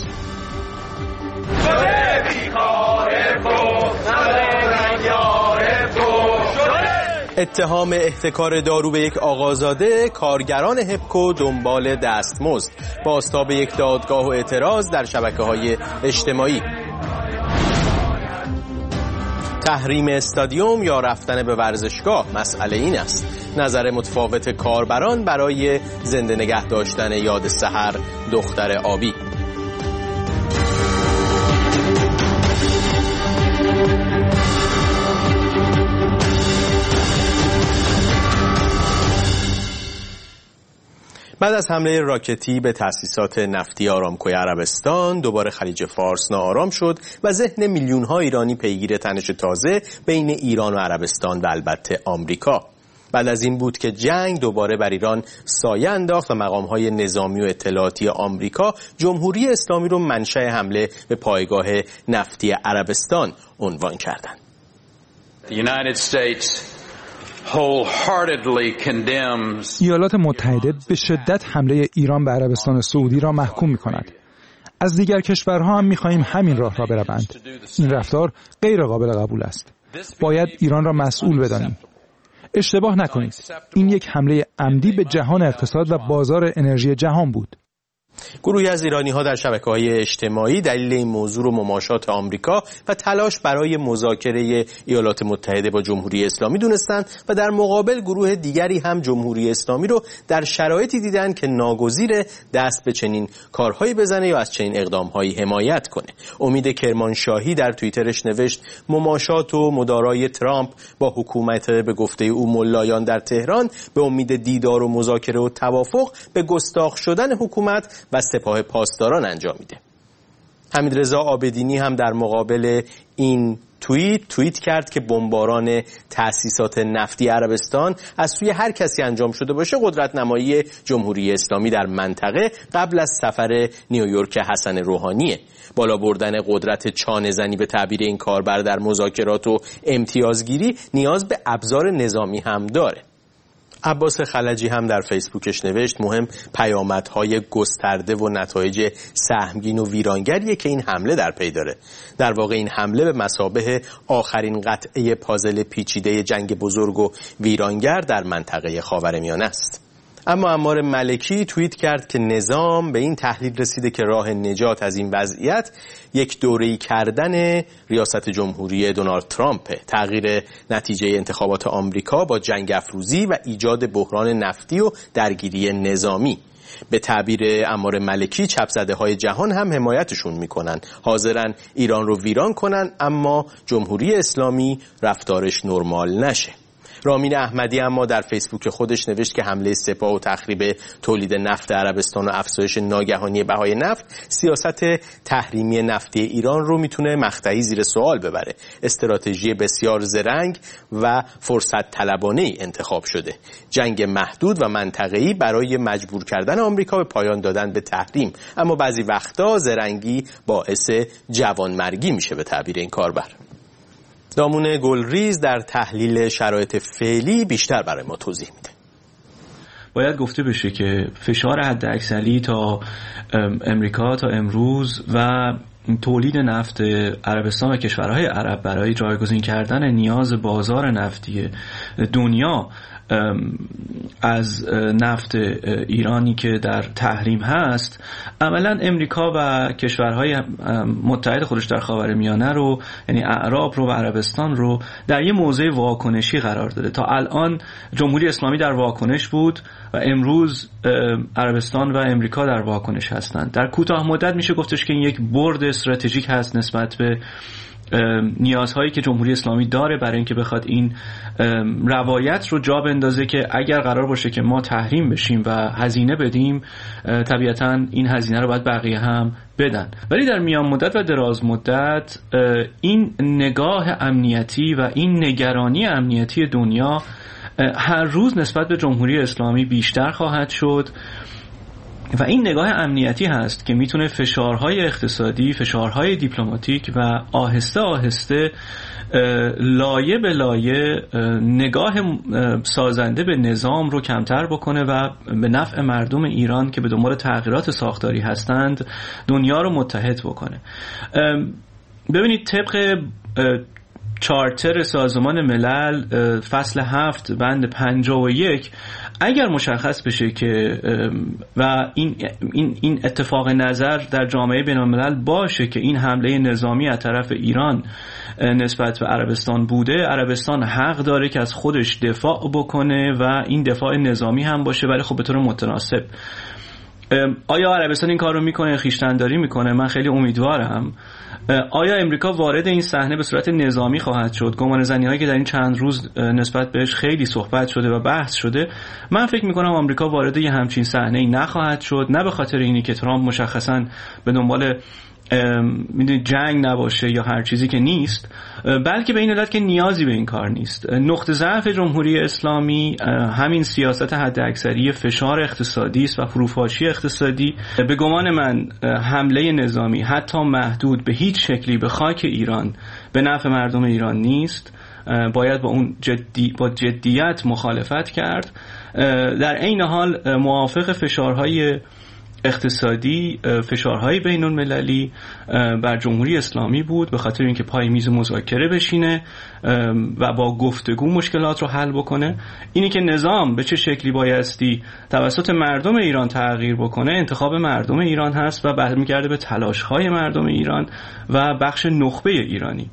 اتهام احتکار دارو به یک آقازاده، کارگران هپکو دنبال دستمزد، بازتاب یک دادگاه و اعتراض در شبکه‌های اجتماعی. تحریم استادیوم یا رفتن به ورزشگاه، مسئله این است. نظر متفاوت کاربران برای زنده نگه داشتن یاد سحر دختر آبی. بعد از حمله راکتی به تأسیسات نفتی آرامکوی عربستان، دوباره خلیج فارس ناآرام شد و ذهن میلیون‌ها ایرانی پیگیر تنش تازه بین ایران و عربستان و البته آمریکا. بعد از این بود که جنگ دوباره بر ایران سایه انداخت و مقام‌های نظامی و اطلاعاتی آمریکا جمهوری اسلامی رو منشأ حمله به پایگاه نفتی عربستان عنوان کردند. The United States wholeheartedly condemns. ایالات متحده به شدت حمله ایران به عربستان سعودی را محکوم می‌کند. از دیگر کشورها هم می‌خواهیم همین راه را بروند. این رفتار غیر قابل قبول است. باید ایران را مسئول بدانیم. اشتباه نکنید. این یک حمله عمدی به جهان اقتصاد و بازار انرژی جهان بود. گروهی از ایرانی‌ها در شبکه‌های اجتماعی دلیل این موضوع رو مماشات آمریکا و تلاش برای مذاکره ایالات متحده با جمهوری اسلامی دونستند و در مقابل گروه دیگری هم جمهوری اسلامی رو در شرایطی دیدن که ناگزیر دست به چنین کارهایی بزنه یا از چنین اقدام‌هایی حمایت کنه. امید کرمانشاهی در توییترش نوشت مماشات و مدارای ترامپ با حکومت به گفته او ملایان در تهران به امید دیدار و مذاکره و توافق به گستاخ شدن حکومت و سپاه پاسداران انجام میده. حمیدرضا عابدینی هم در مقابل این توییت توییت کرد که بمباران تأسیسات نفتی عربستان از سوی هر کسی انجام شده باشه قدرت نمایی جمهوری اسلامی در منطقه قبل از سفر نیویورک حسن روحانیه. بالا بردن قدرت چانه زنی به تعبیر این کاربر در مذاکرات و امتیازگیری نیاز به ابزار نظامی هم داره. عباس خلجی هم در فیسبوکش نوشت مهم پیامدهای گسترده و نتایج سهمگین و ویرانگریه که این حمله در پی داره. در واقع این حمله به مثابه آخرین قطعه پازل پیچیده جنگ بزرگ و ویرانگر در منطقه خاورمیانه است. اما عمار ملکی توییت کرد که نظام به این تحلیل رسیده که راه نجات از این وضعیت یک دوره‌ای کردن ریاست جمهوری دونالد ترامپ، تغییر نتیجه انتخابات آمریکا با جنگ افروزی و ایجاد بحران نفتی و درگیری نظامی. به تعبیر عمار ملکی چپ‌زده‌های جهان هم حمایتشون میکنن، حاضرن ایران رو ویران کنن اما جمهوری اسلامی رفتارش نرمال نشه. رامین احمدی اما در فیسبوک خودش نوشت که حمله سپاه و تخریب تولید نفت عربستان و افزایش ناگهانی بهای نفت سیاست تحریمی نفتی ایران رو میتونه مقطعی زیر سوال ببره. استراتژی بسیار زرنگ و فرصت طلبانه‌ای انتخاب شده. جنگ محدود و منطقه‌ای برای مجبور کردن آمریکا به پایان دادن به تحریم، اما بعضی وقتا زرنگی باعث جوانمرگی میشه به تعبیر این کاربر. دامون گلریز در تحلیل شرایط فعلی بیشتر برای ما توضیح میده. باید گفته بشه که فشار حداکثری تا امریکا تا امروز و تولید نفت عربستان و کشورهای عرب برای جایگزین کردن نیاز بازار نفتی دنیا از نفت ایرانی که در تحریم هست، عملا امریکا و کشورهای متحد خودش در خاورمیانه رو، یعنی اعراب رو و عربستان رو در یه موضع واکنشی قرار داده. تا الان جمهوری اسلامی در واکنش بود و امروز عربستان و امریکا در واکنش هستند. در کوتاه مدت میشه گفتش که این یک برد استراتژیک هست نسبت به نیازهایی که جمهوری اسلامی داره برای اینکه بخواد این روایت رو جا بندازه که اگر قرار باشه که ما تحریم بشیم و هزینه بدیم، طبیعتاً این هزینه رو باید بقیه هم بدن. ولی در میان مدت و دراز مدت این نگاه امنیتی و این نگرانی امنیتی دنیا هر روز نسبت به جمهوری اسلامی بیشتر خواهد شد و این نگاه امنیتی هست که میتونه فشارهای اقتصادی، فشارهای دیپلماتیک و آهسته آهسته لایه به لایه نگاه سازنده به نظام رو کمتر بکنه و به نفع مردم ایران که به دنبال تغییرات ساختاری هستند دنیا رو متحد بکنه. ببینید طبق چارتر سازمان ملل فصل هفت بند پنجاه و یک اگر مشخص بشه که و این این این اتفاق نظر در جامعه بین‌الملل باشه که این حمله نظامی از طرف ایران نسبت به عربستان بوده، عربستان حق داره که از خودش دفاع بکنه و این دفاع نظامی هم باشه، ولی خب به طور متناسب. آیا عربستان این کار رو میکنه، خویشتن‌داری میکنه؟ من خیلی امیدوارم. آیا امریکا وارد این صحنه به صورت نظامی خواهد شد؟ گمانه‌زنی‌هایی که در این چند روز نسبت بهش خیلی صحبت شده و بحث شده، من فکر میکنم آمریکا وارد یه همچین صحنه‌ای نخواهد شد، نه به خاطر اینی که ترامپ مشخصاً به دنبال میدونید جنگ نباشه یا هر چیزی که نیست، بلکه به این علت که نیازی به این کار نیست. نقطه ضعف جمهوری اسلامی همین سیاست حداکثری فشار اقتصادی است و فروپاشی اقتصادی. به گمان من حمله نظامی حتی محدود به هیچ شکلی به خاک ایران به نفع مردم ایران نیست. باید با اون جدی با جدیت مخالفت کرد. در عین حال موافق فشارهای اقتصادی، فشارهای بین المللی بر جمهوری اسلامی بود، به خاطر اینکه پای میز مذاکره بشینه و با گفتگو مشکلات رو حل بکنه. اینی که نظام به چه شکلی بایستی توسط مردم ایران تغییر بکنه انتخاب مردم ایران هست و برمیگرده به تلاش‌های مردم ایران و بخش نخبه ایرانی.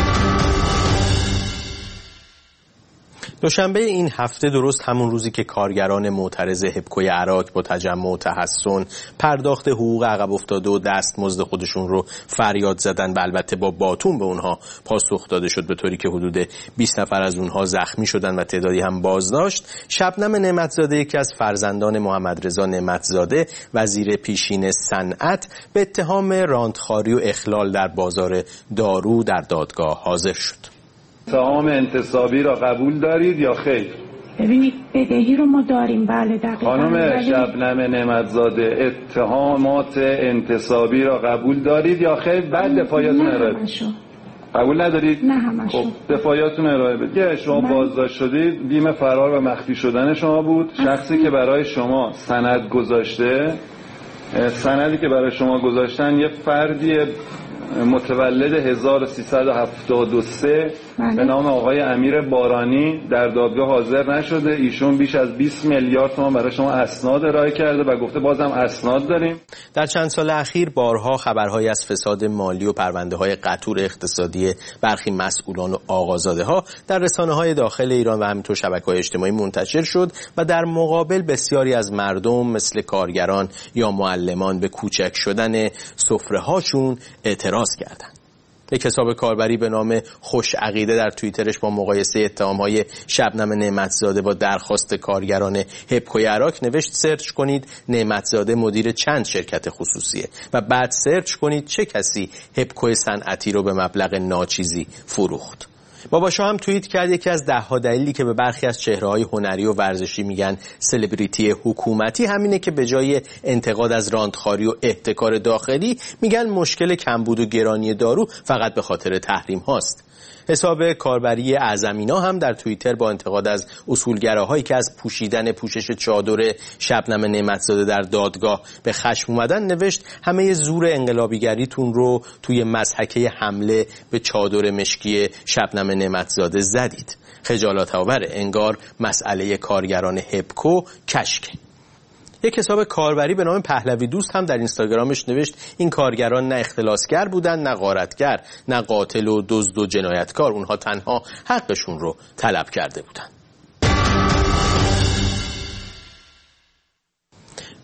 دوشنبه این هفته، درست همون روزی که کارگران معترض هپکوی عراق با تجمع و تحسن پرداخت حقوق عقب افتاده و دستمزد خودشون رو فریاد زدن و البته با باتون به اونها پاسخ داده شد، به طوری که حدود بیست نفر از اونها زخمی شدن و تعدادی هم بازداشت، شبنم نعمتزاده، یکی از فرزندان محمد رضا نعمتزاده وزیر پیشین صنعت، به اتهام راندخواری و اخلال در بازار دارو در دادگاه حاضر شد. اتهام انتصابی را قبول دارید یا خیر؟ ببینید بدهی رو ما داریم. بله دقیقاً. خانم شبنم نعمتزاده، اتهامات انتصابی را قبول دارید یا خیر؟ بعد دفاعیتون ارائه بدید. قبول ندارید؟ نه همشو. خب دفاعیتون ارائه بدید. که شما من... بازداشت شدید، بیم فرار و مخفی شدن شما بود. شخصی که برای شما سند گذاشته، سندی که برای شما گذاشتن یه فردی متولد هزار و سیصد و هفتاد و سه به نام آقای امیر بارانی در دادگاه حاضر نشده. ایشون بیش از بیست میلیارد تومان برای شما اسناد ارائه کرده و گفته بازم اسناد داریم. در چند سال اخیر بارها خبرهای از فساد مالی و پرونده‌های قطور اقتصادی برخی مسئولان و آقازاده‌ها در رسانه‌های داخل ایران و همینطور شبکه‌های اجتماعی منتشر شد و در مقابل بسیاری از مردم مثل کارگران یا معلمان به کوچک شدن سفره‌هاشون اعتراض کردند. یک حساب کاربری به نام خوش عقیده در توییترش با مقایسه اتهام‌های شبنم نعمتزاده با درخواست کارگران هپکوی عراق نوشت سرچ کنید نعمتزاده مدیر چند شرکت خصوصیه و بعد سرچ کنید چه کسی هپکوی صنعتی رو به مبلغ ناچیزی فروخت. بابا شاه هم توییت کرد یکی از ده ها دلیلی که به برخی از چهره‌های هنری و ورزشی میگن سلبریتی حکومتی همینه که به جای انتقاد از راندخواری و احتکار داخلی میگن مشکل کمبود و گرانی دارو فقط به خاطر تحریم هاست. حساب کاربری اعظمینا هم در توییتر با انتقاد از اصولگراهایی که از پوشیدن پوشش چادر شبنم نعمتزاده در دادگاه به خشم اومدن نوشت همه زور انقلابیگریتون رو توی مضحکه حمله به چادر مشکی شبنم نعمتزاده زدید. خجالت آوره، انگار مسئله کارگران هپکو کشکه. یک حساب کاربری به نام پهلوی دوست هم در اینستاگرامش نوشت این کارگران نه اختلاسگر بودن، نه غارتگر، نه قاتل و دزد و جنایتکار، اونها تنها حقشون رو طلب کرده بودن.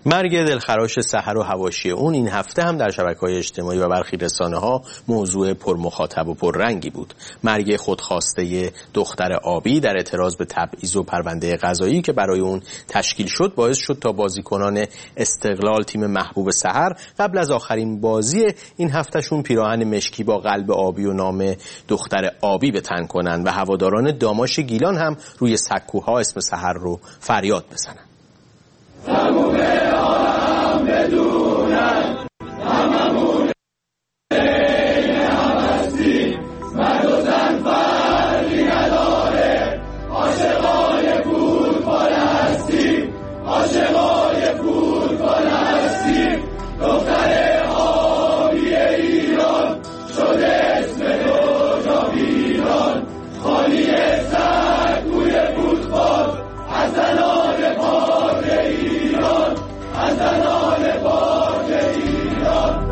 مرگ دلخراش سحر و حواشی اون این هفته هم در شبکه‌های اجتماعی و برخی رسانه‌ها موضوع پرمخاطب و پررنگی بود. مرگ خودخواسته دختر آبی در اعتراض به تبعیض و پرونده قضایی که برای اون تشکیل شد باعث شد تا بازیکنان استقلال تیم محبوب سحر قبل از آخرین بازی این هفتهشون پیراهن مشکی با قلب آبی و نام دختر آبی به تن کنن و هواداران داماش گیلان هم روی سکوها اسم سحر رو فریاد بزنن. تموم عالم بدونن هممون این هم هستیم، مرد و زن فرقی نداره، عاشقای فوتبال هستیم، عاشقای فوتبال هستیم. دختر آبی ایران شده اسم دو ایران، خالی سکوی فوتبال از زنان پاک ایران، از زنان پاک ایران.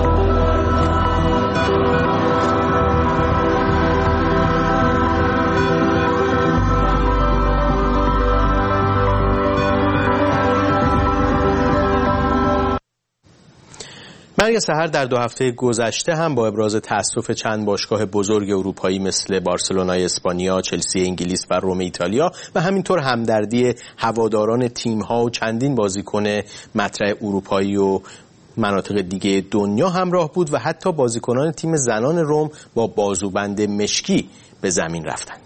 مرگ سحر در دو هفته گذشته هم با ابراز تأسف چند باشگاه بزرگ اروپایی مثل بارسلونای اسپانیا، چلسی انگلیس و روم ایتالیا و همینطور همدردی هواداران تیم‌ها و چندین بازیکن مطرح اروپایی و مناطق دیگه دنیا همراه بود و حتی بازیکنان تیم زنان روم با بازوبند مشکی به زمین رفتند.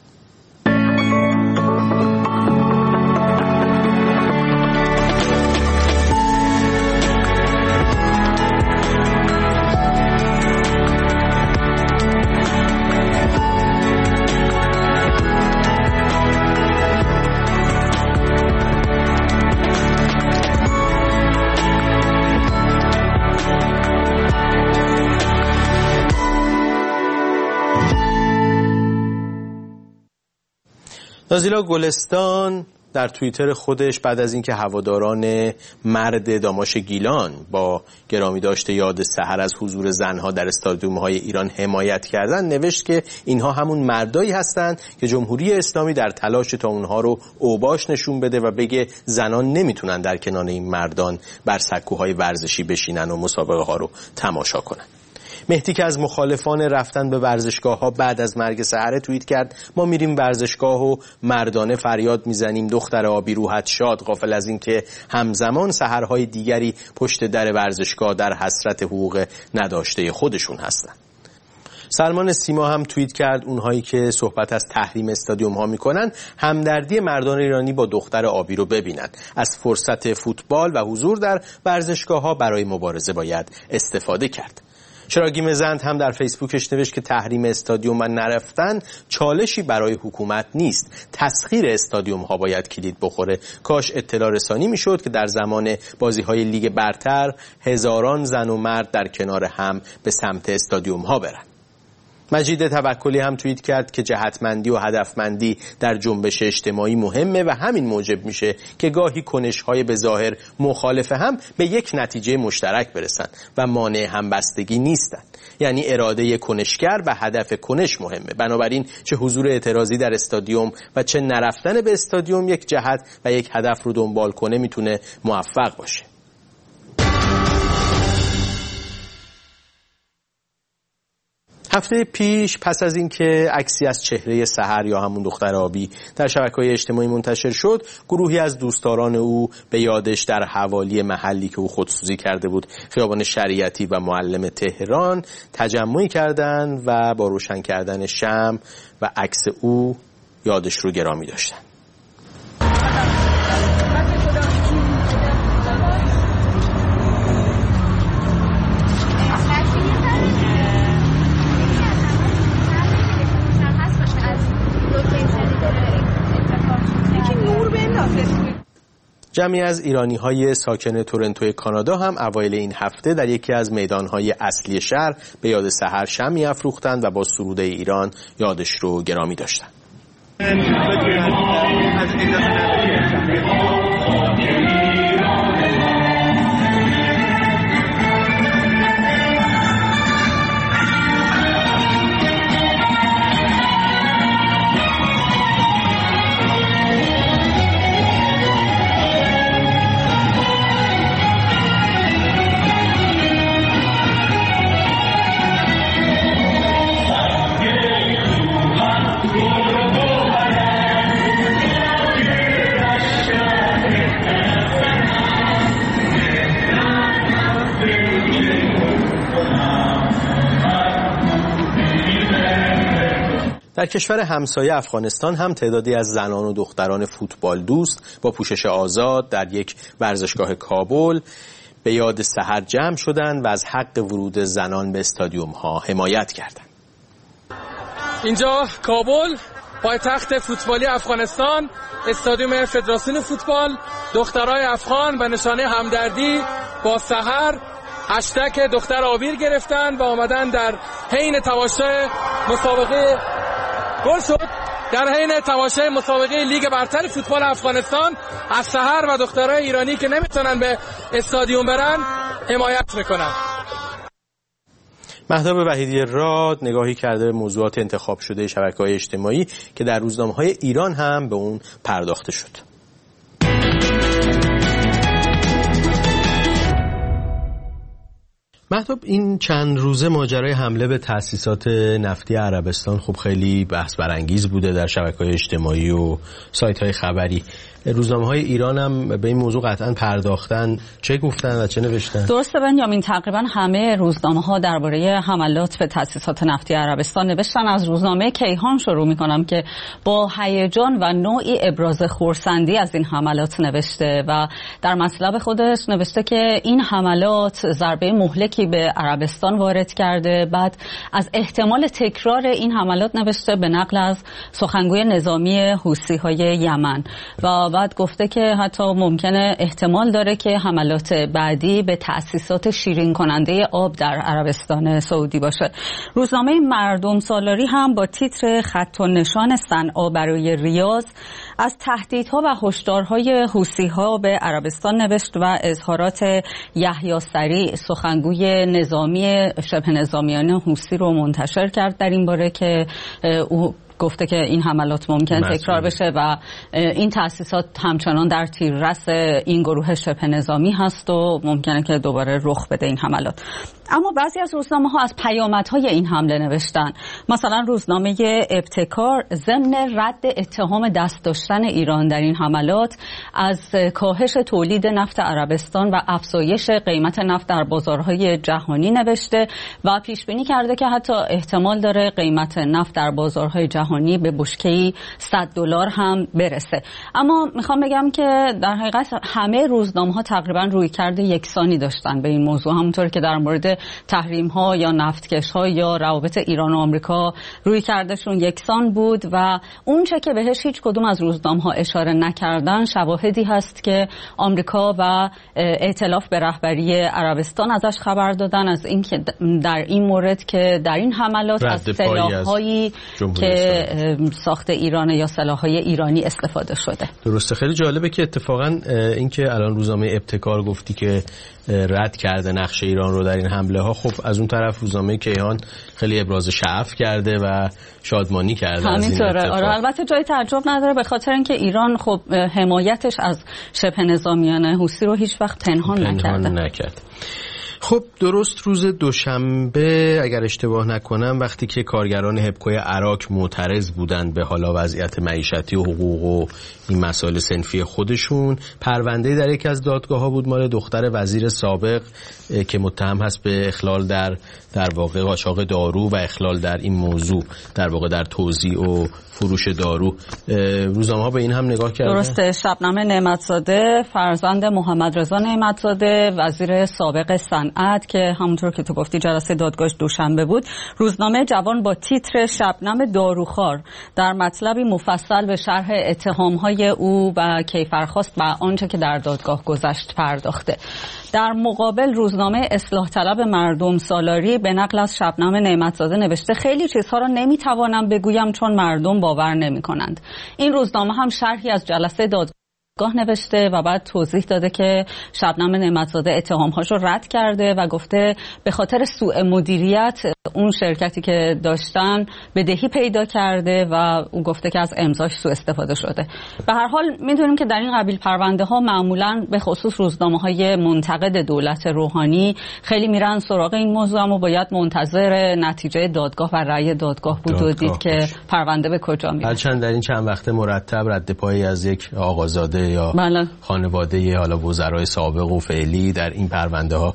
نازیلا گلستان در توییتر خودش بعد از اینکه هواداران مرد داماش گیلان با گرامی داشته یاد سحر از حضور زنها در استادیوم‌های ایران حمایت کردن نوشت که اینها همون مردایی هستند که جمهوری اسلامی در تلاش تا اونها رو اوباش نشون بده و بگه زنان نمیتونن در کنار این مردان بر سکوهای ورزشی بشینن و مسابقه ها رو تماشا کنن. مهدی که از مخالفان رفتن به ورزشگاه ها بعد از مرگ سحر توییت کرد: ما میریم ورزشگاه و مردانه فریاد میزنیم دختر آبی روحت شاد، غافل از این که همزمان سحرهای دیگری پشت در ورزشگاه در حسرت حقوق نداشته خودشون هستن. سلمان سیما هم توییت کرد اونهایی که صحبت از تحریم استادیوم ها میکنن همدردی مردان ایرانی با دختر آبی رو ببینن. از فرصت فوتبال و حضور در ورزشگاه ها برای مبارزه باید استفاده کرد. شراگی مزند هم در فیسبوکش نوشت که تحریم استادیوم و نرفتن چالشی برای حکومت نیست، تسخیر استادیوم ها باید کلید بخوره. کاش اطلاع رسانی میشد که در زمان بازی های لیگ برتر هزاران زن و مرد در کنار هم به سمت استادیوم ها برن. مجید توکلی هم توییت کرد که جهتمندی و هدفمندی در جنبش اجتماعی مهمه و همین موجب میشه که گاهی کنش‌های به ظاهر مخالف هم به یک نتیجه مشترک برسن و مانع همبستگی نیستن. یعنی اراده کنشگر و هدف کنش مهمه. بنابراین چه حضور اعتراضی در استادیوم و چه نرفتن به استادیوم یک جهت و یک هدف رو دنبال کنه میتونه موفق باشه. هفته پیش پس از اینکه عکسی از چهره سحر یا همون دختر آبی در شبکه‌های اجتماعی منتشر شد، گروهی از دوستداران او به یادش در حوالی محلی که او خودسوزی کرده بود، خیابان شریعتی و معلم تهران، تجمعی کردند و با روشن کردن شمع و عکس او یادش رو گرامی داشتند. جمعی از ایرانی‌های ساکن تورنتو کانادا هم اوایل این هفته در یکی از میدان‌های اصلی شهر به یاد سحر شمعی افروختند و با سرود ایران یادش رو گرامی داشتند. در کشور همسایه افغانستان هم تعدادی از زنان و دختران فوتبال دوست با پوشش آزاد در یک ورزشگاه کابل به یاد سحر جمع شدند و از حق ورود زنان به استادیوم ها حمایت کردند. اینجا کابل، پایتخت فوتبالی افغانستان، استادیوم فدراسیون فوتبال، دخترای افغان به نشانه همدردی با سحر هشتگ دختر آبیر گرفتن و آمدن در حین تماشای مسابقه گل شد در حین تماشای مسابقه لیگ برتر فوتبال افغانستان از سحر و دخترای ایرانی که نمیتونن به استادیوم برن حمایت میکنن. مهتاب وحیدی راد نگاهی کرده به موضوعات انتخاب شده شبکه‌های اجتماعی که در روزنامه‌های ایران هم به اون پرداخته شد. مهتاب، این چند روزه ماجرای حمله به تأسیسات نفتی عربستان خب خیلی بحث برانگیز بوده در شبکه‌های اجتماعی و سایت‌های خبری. روزنامه‌های ایران هم به این موضوع قطعاً پرداختن. چه گفتن و چه نوشتن؟ درسته بنیامین، تقریبا همه روزنامه‌ها درباره حملات به تأسیسات نفتی عربستان نوشتن. از روزنامه کیهان شروع می‌کنم که با هیجان و نوعی ابراز خرسندی از این حملات نوشته و در مطلب خودش نوشته که این حملات ضربه مهلکی به عربستان وارد کرده. بعد از احتمال تکرار این حملات نوشته به نقل از سخنگوی نظامی حوثی‌های یمن و بعد گفته که حتی ممکنه احتمال داره که حملات بعدی به تأسیسات شیرین کننده آب در عربستان سعودی باشه. روزنامه مردم سالاری هم با تیتر خط و نشان صنعا برای ریاض از تهدیدها و هشدارهای حوثی‌ها به عربستان نوشت و اظهارات یحیی سریع سخنگوی نظامی شبه نظامیان حوثی رو منتشر کرد در این باره که او گفته که این حملات ممکن تکرار بشه و این تأسیسات همچنان در تیررس این گروه شبه نظامی هست و ممکنه که دوباره رخ بده این حملات. اما بعضی از روزنامه‌ها از پیامدهای این حمله نوشتن. مثلا روزنامه ابتکار ضمن رد اتهام دست داشتن ایران در این حملات از کاهش تولید نفت عربستان و افزایش قیمت نفت در بازارهای جهانی نوشته و پیش بینی کرده که حتی احتمال داره قیمت نفت در بازارهای جهانی به بشکه‌ای صد دلار هم برسه. اما میخوام بگم که در حقیقت همه روزنامه‌ها تقریبا رویکرد یکسانی داشتن به این موضوع، همونطور که در مورد تحریم ها یا نفتکش ها یا روابط ایران و آمریکا روی کردشون یکسان بود و اون چه که بهش هیچ کدوم از روزنامه ها اشاره نکردن شواهدی هست که آمریکا و ائتلاف به رهبری عربستان ازش خبر دادن، از این که در این مورد که در این حملات از سلاح‌هایی که ساخت ایران یا سلاح‌های ایرانی استفاده شده. درسته. خیلی جالبه که اتفاقا این که الان روزنامه ابتکار گفتی که رد کرده نقش ایران رو در این حمله ها، خب از اون طرف روزنامه کیهان خیلی ابراز شعف کرده و شادمانی کرده از این اتفاق. آره، البته جای تعجب نداره به خاطر اینکه ایران خب حمایتش از شبه نظامیان حوثی رو هیچ وقت پنهان, پنهان نکرده. نکرد. خب درست روز دوشنبه اگر اشتباه نکنم وقتی که کارگران هبکوی عراق معترض بودند به حالا وضعیت معیشتی و حقوق و این مسائل صنفی خودشون، پرونده در یکی از دادگاه‌ها بود مال دختر وزیر سابق که متهم هست به اخلال در در واقع قاچاق دارو و اخلال در این موضوع در واقع در توزیع و فروش دارو. روزنامه‌ها به این هم نگاه کردن. درسته. شبنم نعمتزاده فرزند محمد رضا نعمتزاده وزیر سابق صنعت که همونطور که تو گفتی جلسه دادگاهش دوشنبه بود، روزنامه جوان با تیتر شبنم داروخوار در مطلبی مفصل به شرح اتهام‌های او و کیفرخواست و آنچه که در دادگاه گذشت پرداخته. در مقابل روزنامه اصلاح طلب مردم سالاری به نقل از شبنم نعمتزاده نوشته خیلی چیزها را نمیتوانم بگویم چون مردم باور نمی کنند. این روزنامه هم شرحی از جلسه دادگاه گاه نوشته و بعد توضیح داده که شبنم نعمتزاده اتهام‌هاش رو رد کرده و گفته به خاطر سوء مدیریت اون شرکتی که داشتن بدهی پیدا کرده و اون گفته که از امضاش سوء استفاده شده. به هر حال میدونیم که در این قبیل پرونده ها معمولاً به خصوص روزنامه‌های منتقد دولت روحانی خیلی میرن سراغ این موضوع، اما باید منتظر نتیجه دادگاه و رأی دادگاه بود و دید که پرونده به کجا میره. هرچند در این چند وقته مرتب رد پایی از یک آقازاده یا بله. خانواده حالا وزرای سابق و فعلی در این پرونده ها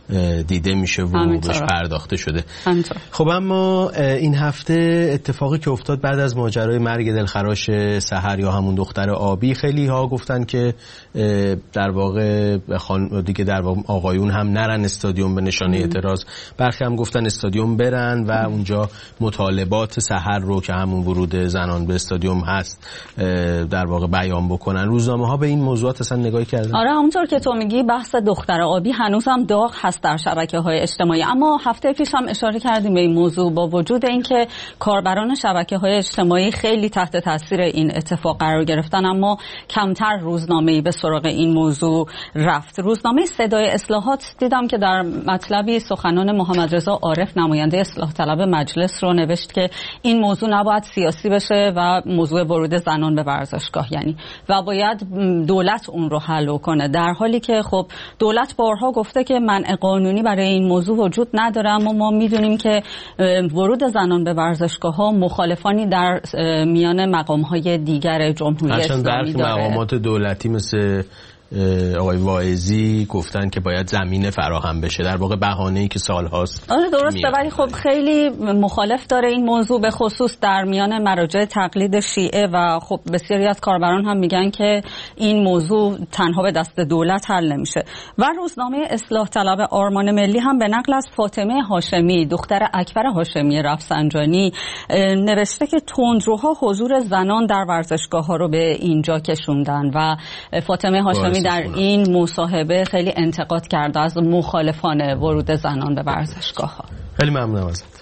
دیده میشه و بهش پرداخته شده. همینطور. خب اما این هفته اتفاقی که افتاد بعد از ماجرای مرگ دلخراش سحر یا همون دختر آبی، خیلی ها گفتن که در واقع خان... دیگه در واقع آقایون هم نرن استادیوم به نشانه اعتراض، برخی هم گفتن استادیوم برن و اونجا مطالبات سحر رو که همون ورود زنان به استادیوم هست در واقع بیان بکنن. روزنامه ها به این موضوعات اصلا نگاهی کردن؟ آره همونطور که تو میگی بحث دختر آبی هنوزم داغ هست در شبکه‌های اجتماعی، اما هفته پیش هم اشاره کردیم به این موضوع. با وجود اینکه کاربران شبکه‌های اجتماعی خیلی تحت تاثیر این اتفاق قرار گرفتن، اما کمتر روزنامه‌ای به سراغ این موضوع رفت. روزنامه صدای اصلاحات دیدم که در مطلبی سخنان محمد رضا عارف نماینده اصلاح طلب مجلس رو نوشت که این موضوع نباید سیاسی بشه و موضوع ورود زنان به ورزشگاه یعنی و باید دولت اون رو حل کنه، در حالی که خب دولت بارها گفته که منع قانونی برای این موضوع وجود نداره، اما ما میدونیم که ورود زنان به ورزشگاه‌ها مخالفانی در میان مقام‌های دیگر جمهوری اسلامی داره. مقامات دولتی مثل آقای واعظی گفتن که باید زمینه فراهم بشه، در واقع بهانه‌ای که سال‌هاست. آره درسته، ولی خب خیلی مخالف داره این موضوع، به خصوص در میان مراجع تقلید شیعه و خب بسیاری از کاربران هم میگن که این موضوع تنها به دست دولت حل نمیشه. و روزنامه اصلاح طلب آرمان ملی هم به نقل از فاطمه هاشمی دختر اکبر هاشمی رفسنجانی نوشته که تندروها حضور زنان در ورزشگاه‌ها رو به اینجا کشوندن و فاطمه هاشمی در این مصاحبه خیلی انتقاد کرده از مخالفان ورود زنان به ورزشگاه‌ها. خیلی ممنونم ازت.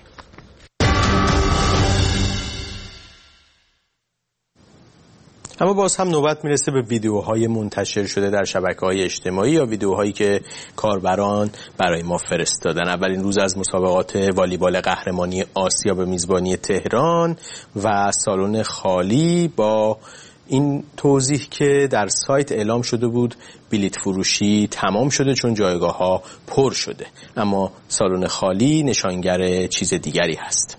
اما باز هم نوبت میرسه به ویدیوهای منتشر شده در شبکه‌های اجتماعی یا ویدیوهایی که کاربران برای ما فرستادن. اولین روز از مسابقات والیبال قهرمانی آسیا به میزبانی تهران و سالن خالی، با این توضیح که در سایت اعلام شده بود بلیت فروشی تمام شده چون جایگاه ها پر شده، اما سالن خالی نشانگر چیز دیگری هست.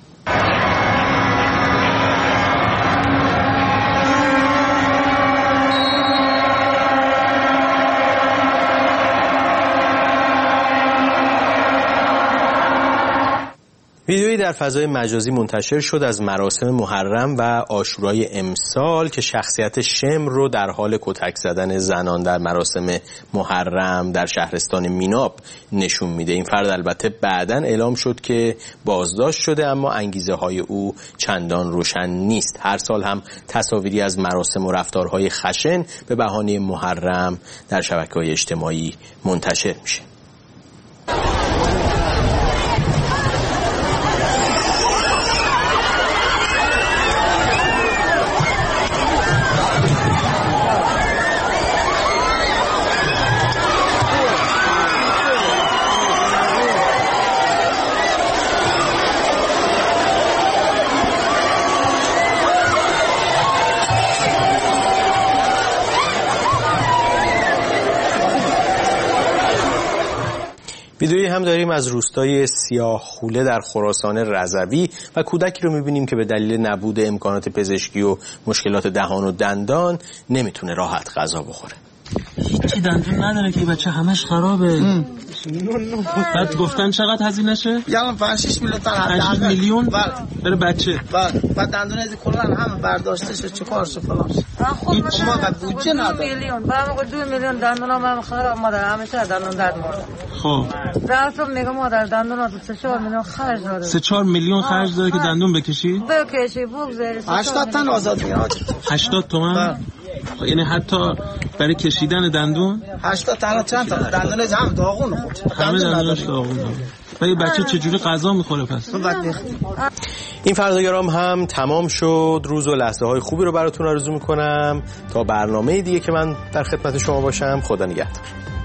ویدیویی در فضای مجازی منتشر شد از مراسم محرم و عاشورای امسال که شخصیت شمر رو در حال کتک زدن زنان در مراسم محرم در شهرستان میناب نشون میده. این فرد البته بعداً اعلام شد که بازداشت شده، اما انگیزه های او چندان روشن نیست. هر سال هم تصاویری از مراسم و رفتارهای خشن به بهانه محرم در شبکه‌های اجتماعی منتشر میشه. ویدئویی هم داریم از روستای سیاهخوله در خراسان رضوی و کودکی رو می‌بینیم که به دلیل نبود امکانات پزشکی و مشکلات دهان و دندان نمیتونه راحت غذا بخوره. هیچی دندون نداره که بچه همش خرابه. بعد گفتن چقدر هزینه شه؟ یعنی پنج شش میلیون تا پنج میلیون برای بچه. بعد دندون از کلا هم برداشته شه چیکار شه فلان. هیچ ما بودجه نداره. میلیون بعد دو میلیون دندونام هم خراب، مادر همیشه دندون درد میکنه. خب راستم میگم مادر دندونات سه چهار میلیون خرج داره. سه چهار میلیون خرج داره که دندون بکشی؟ بکشی بگذاری. هشتاد تا آزاد میاد. هشتاد تومن؟ یعنی حتی برای کشیدن دندون هشتاد تا چند تا دندون هم داغون خورد. همه دندونش داغونه. و یه بچه چجوری غذا میخوره پس؟ این فرداگرام هم تمام شد. روز و لحظه های خوبی رو براتون آرزو میکنم. تا برنامه دیگه که من در خدمت شما باشم، خدا نگهدار.